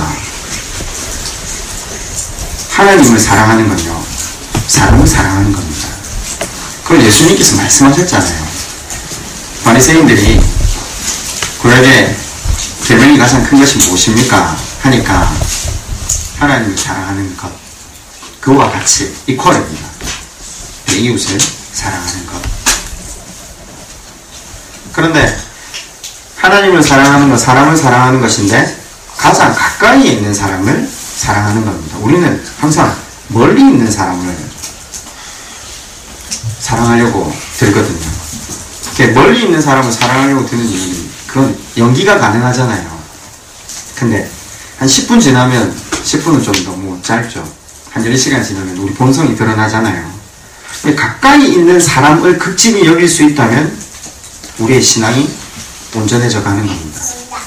[SPEAKER 1] 하나님을 사랑하는 건요, 사람을 사랑하는 겁니다. 그걸 예수님께서 말씀하셨잖아요. 바리새인들이 구약의 계명이 가장 큰 것이 무엇입니까? 하니까 하나님을 사랑하는 것, 그와 같이 이퀄입니다. 내 이웃을 사랑하는 것. 그런데 하나님을 사랑하는 것, 사람을 사랑하는 것인데 가장 가까이에 있는 사람을 사랑하는 겁니다. 우리는 항상 멀리 있는 사람을 사랑하려고 들거든요. 멀리 있는 사람을 사랑하려고 드는 이유는 그건 연기가 가능하잖아요. 근데 한 10분 지나면 10분은 좀 너무 짧죠. 한 10시간 지나면 우리 본성이 드러나잖아요. 가까이 있는 사람을 극진히 여길 수 있다면 우리의 신앙이 온전해져 가는 겁니다.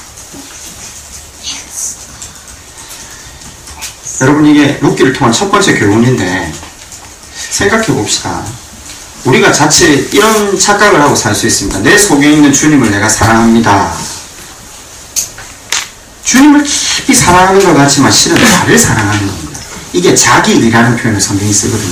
[SPEAKER 1] 여러분, 이게 룻기를 통한 첫 번째 교훈인데 생각해 봅시다. 우리가 자칫 이런 착각을 하고 살 수 있습니다. 내 속에 있는 주님을 내가 사랑합니다. 주님을 깊이 사랑하는 것 같지만 실은 나를 사랑하는 겁니다. 이게 자기의라는 표현을 성경이 쓰거든요.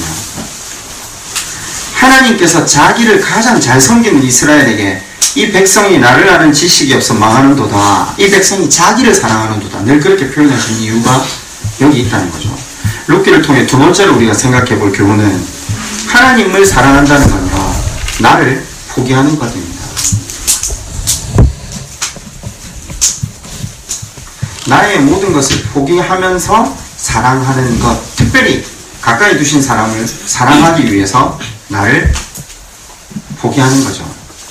[SPEAKER 1] 하나님께서 자기를 가장 잘 섬기는 이스라엘에게 이 백성이 나를 아는 지식이 없어 망하는도다. 이 백성이 자기를 사랑하는도다. 늘 그렇게 표현하신 이유가 여기 있다는 거죠. 룻기를 통해 두 번째로 우리가 생각해 볼 교훈은 하나님을 사랑한다는 건요, 나를 포기하는 것입니다. 나의 모든 것을 포기하면서 사랑하는 것, 특별히 가까이 두신 사람을 사랑하기 위해서 나를 포기하는 거죠.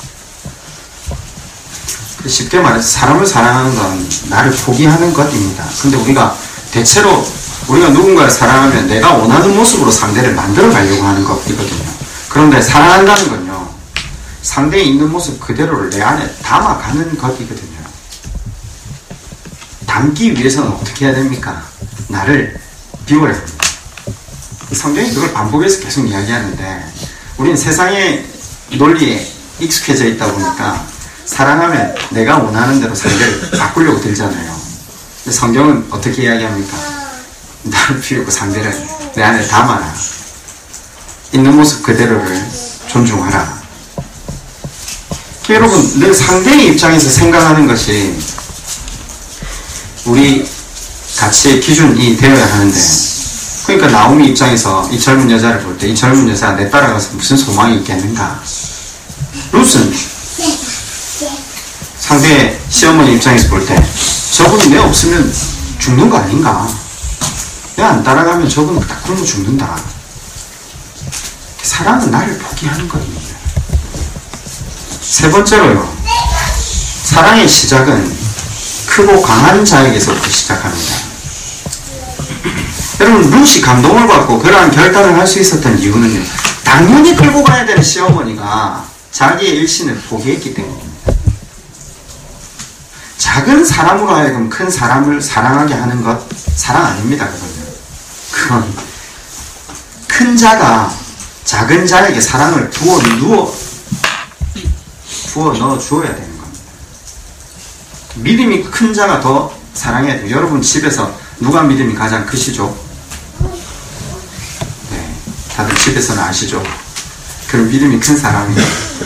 [SPEAKER 1] 쉽게 말해서 사람을 사랑하는 건 나를 포기하는 것입니다. 근데 우리가 대체로 우리가 누군가를 사랑하면 내가 원하는 모습으로 상대를 만들어 가려고 하는 것이거든요. 그런데 사랑한다는 건요, 상대의 있는 모습 그대로를 내 안에 담아가는 것이거든요. 담기 위해서는 어떻게 해야 됩니까? 나를 비워야 합니다. 성경이 그걸 반복해서 계속 이야기하는데 우리는 세상의 논리에 익숙해져 있다 보니까 사랑하면 내가 원하는 대로 상대를 바꾸려고 들잖아요. 근데 성경은 어떻게 이야기합니까? 나를 비우고 상대를 내 안에 담아라. 있는 모습 그대로를 존중하라. 여러분, 늘 상대의 입장에서 생각하는 것이 우리 가치의 기준이 되어야 하는데, 그러니까 나오미 입장에서 이 젊은 여자를 볼 때 이 젊은 여자가 내 따라가서 무슨 소망이 있겠는가? 룻은 상대의 시어머니 입장에서 볼 때 저분이 내 없으면 죽는 거 아닌가? 내가 안 따라가면 저분은 딱 굶어 죽는다. 사랑은 나를 포기하는 겁니다. 세 번째로요, 사랑의 시작은 크고 강한 자에게서부터 시작합니다. 여러분, 룻이 감동을 받고 그러한 결단을 할 수 있었던 이유는요, 당연히 끌고 가야 되는 시어머니가 자기의 일신을 포기했기 때문입니다. 작은 사람으로 하여금 큰 사람을 사랑하게 하는 것, 사랑 아닙니다. 그건 큰 자가 작은 자에게 사랑을 부어 넣어 주어야 되는 겁니다. 믿음이 큰 자가 더 사랑해야 돼요. 여러분 집에서 누가 믿음이 가장 크시죠? 네, 다들 집에서는 아시죠? 그럼 믿음이 큰 사람이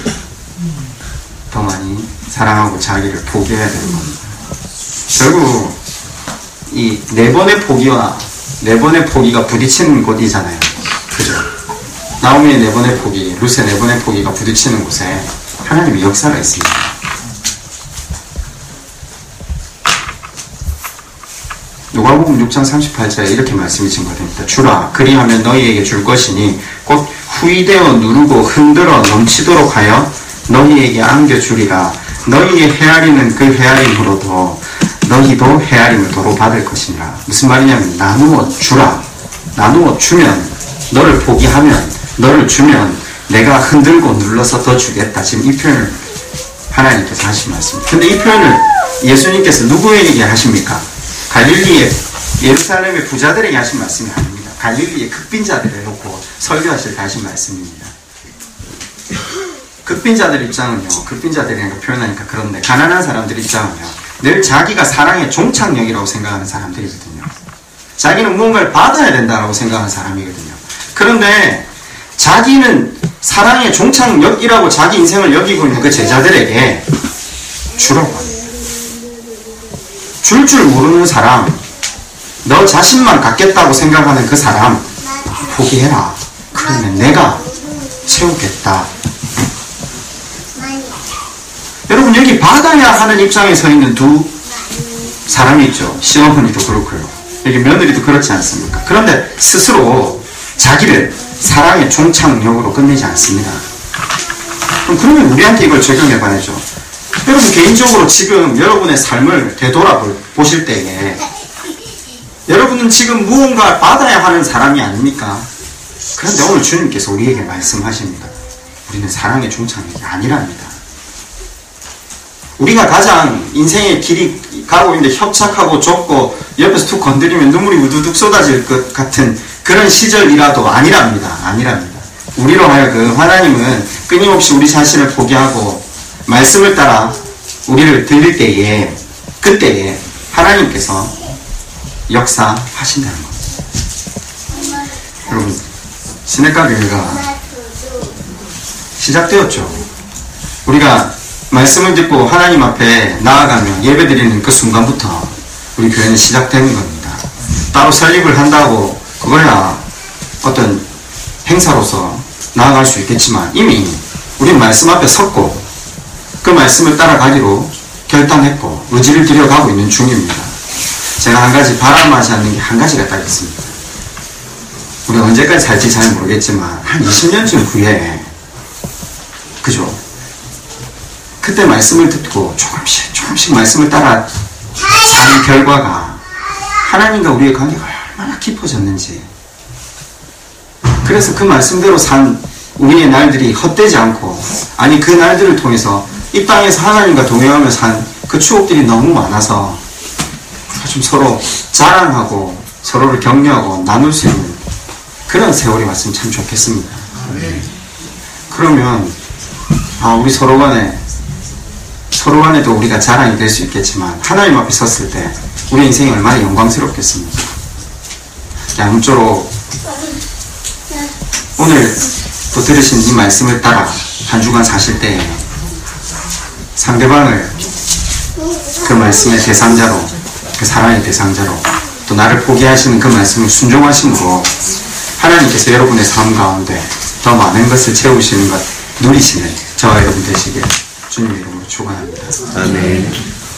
[SPEAKER 1] 더 많이 사랑하고 자기를 포기해야 되는 겁니다. 결국 이 네 번의 포기와 네 번의 포기가 부딪히는 곳이잖아요. 그죠? 나오미의 네 번의 포기, 룻의 네 번의 포기가 부딪히는 곳에 하나님의 역사가 있습니다. 누가복음 6장 38절에 이렇게 말씀이 증거됩니다. 주라, 그리하면 너희에게 줄 것이니 곧 후이되어 누르고 흔들어 넘치도록 하여 너희에게 안겨주리라. 너희의 헤아리는 그 헤아림으로도 너희도 헤아림을 도로 받을 것이니라. 무슨 말이냐면 나누어 주라. 나누어 주면, 너를 포기하면, 너를 주면 내가 흔들고 눌러서 더 주겠다. 지금 이 표현을 하나님께서 하신 말씀입니다. 근데 이 표현을 예수님께서 누구에게 하십니까? 갈릴리의 예루살렘의 부자들에게 하신 말씀이 아닙니다. 갈릴리의 극빈자들을 놓고 설교하실 때 하신 말씀입니다. 극빈자들 입장은요, 극빈자들이라는 거 표현하니까 그런데 가난한 사람들 입장은요, 늘 자기가 사랑의 종착역이라고 생각하는 사람들이거든요. 자기는 무언가를 받아야 된다고 생각하는 사람이거든요. 그런데 자기는 사랑의 종착역이라고 자기 인생을 여기고 있는 그 제자들에게 주라고 합니다. 줄 모르는 사람, 너 자신만 갖겠다고 생각하는 그 사람 포기해라. 그러면 내가 채우겠다. 여러분, 여기 받아야 하는 입장에 서 있는 두 사람이 있죠. 시어머니도 그렇고요, 여기 며느리도 그렇지 않습니까? 그런데 스스로 자기를 사랑의 종착역으로 끝내지 않습니다. 그러면 우리한테 이걸 적용해 봐야죠. 여러분, 개인적으로 지금 여러분의 삶을 되돌아보실 때에 여러분은 지금 무언가 받아야 하는 사람이 아닙니까? 그런데 오늘 주님께서 우리에게 말씀하십니다. 우리는 사랑의 종착역이 아니랍니다. 우리가 가장 인생의 길이 가고 있는데 협착하고 좁고 옆에서 툭 건드리면 눈물이 우두둑 쏟아질 것 같은 그런 시절이라도 아니랍니다. 아니랍니다. 우리로 하여금 하나님은 끊임없이 우리 자신을 포기하고 말씀을 따라 우리를 들릴 때에, 그때에 하나님께서 역사하신다는 겁니다. 여러분, 시내가 교회가 시작되었죠. 우리가 말씀을 듣고 하나님 앞에 나아가며 예배드리는 그 순간부터 우리 교회는 시작되는 겁니다. 따로 설립을 한다고 그거야 어떤 행사로서 나아갈 수 있겠지만 이미 우리는 말씀 앞에 섰고 그 말씀을 따라가기로 결단했고 의지를 들여가고 있는 중입니다. 제가 한 가지 바람하지 않는 게 한 가지가 딱 있습니다. 우리가 언제까지 살지 잘 모르겠지만 한 20년쯤 후에 그죠? 그때 말씀을 듣고 조금씩 말씀을 따라 산 결과가 하나님과 우리의 관계가 얼마나 깊어졌는지, 그래서 그 말씀대로 산 우리의 날들이 헛되지 않고, 아니 그 날들을 통해서 이 땅에서 하나님과 동행하며 산 그 추억들이 너무 많아서 좀 서로 자랑하고 서로를 격려하고 나눌 수 있는 그런 세월이 왔으면 참 좋겠습니다. 그러면 우리 서로 간에도 우리가 자랑이 될 수 있겠지만 하나님 앞에 섰을 때 우리 인생이 얼마나 영광스럽겠습니까? 아무쪼록 오늘 또 들으신 이 말씀을 따라 한 주간 사실 때에 상대방을 그 말씀의 대상자로, 그 사랑의 대상자로, 또 나를 포기하시는 그 말씀을 순종하심으로 하나님께서 여러분의 삶 가운데 더 많은 것을 채우시는 것 누리시는 저와 여러분 되시길 주님의 이름으로 축원합니다.
[SPEAKER 2] 아멘.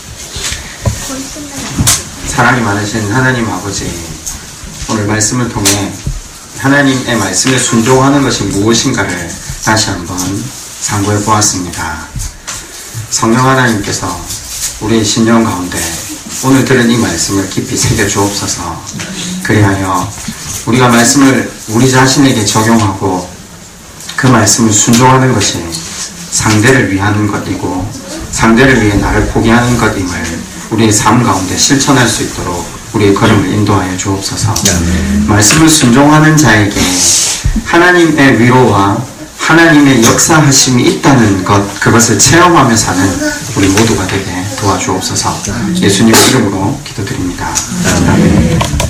[SPEAKER 1] 사랑이 많으신 하나님 아버지, 오늘 말씀을 통해 하나님의 말씀에 순종하는 것이 무엇인가를 다시 한번 상고해 보았습니다. 성령 하나님께서 우리의 신령 가운데 오늘 들은 이 말씀을 깊이 새겨 주옵소서. 그리하여 우리가 말씀을 우리 자신에게 적용하고 그 말씀을 순종하는 것이 상대를 위하는 것이고 상대를 위해 나를 포기하는 것임을 우리의 삶 가운데 실천할 수 있도록 우리의 걸음을 인도하여 주옵소서. 말씀을 순종하는 자에게 하나님의 위로와 하나님의 역사하심이 있다는 것, 그것을 체험하며 사는 우리 모두가 되게 도와주옵소서. 예수님의 이름으로 기도드립니다. 아멘.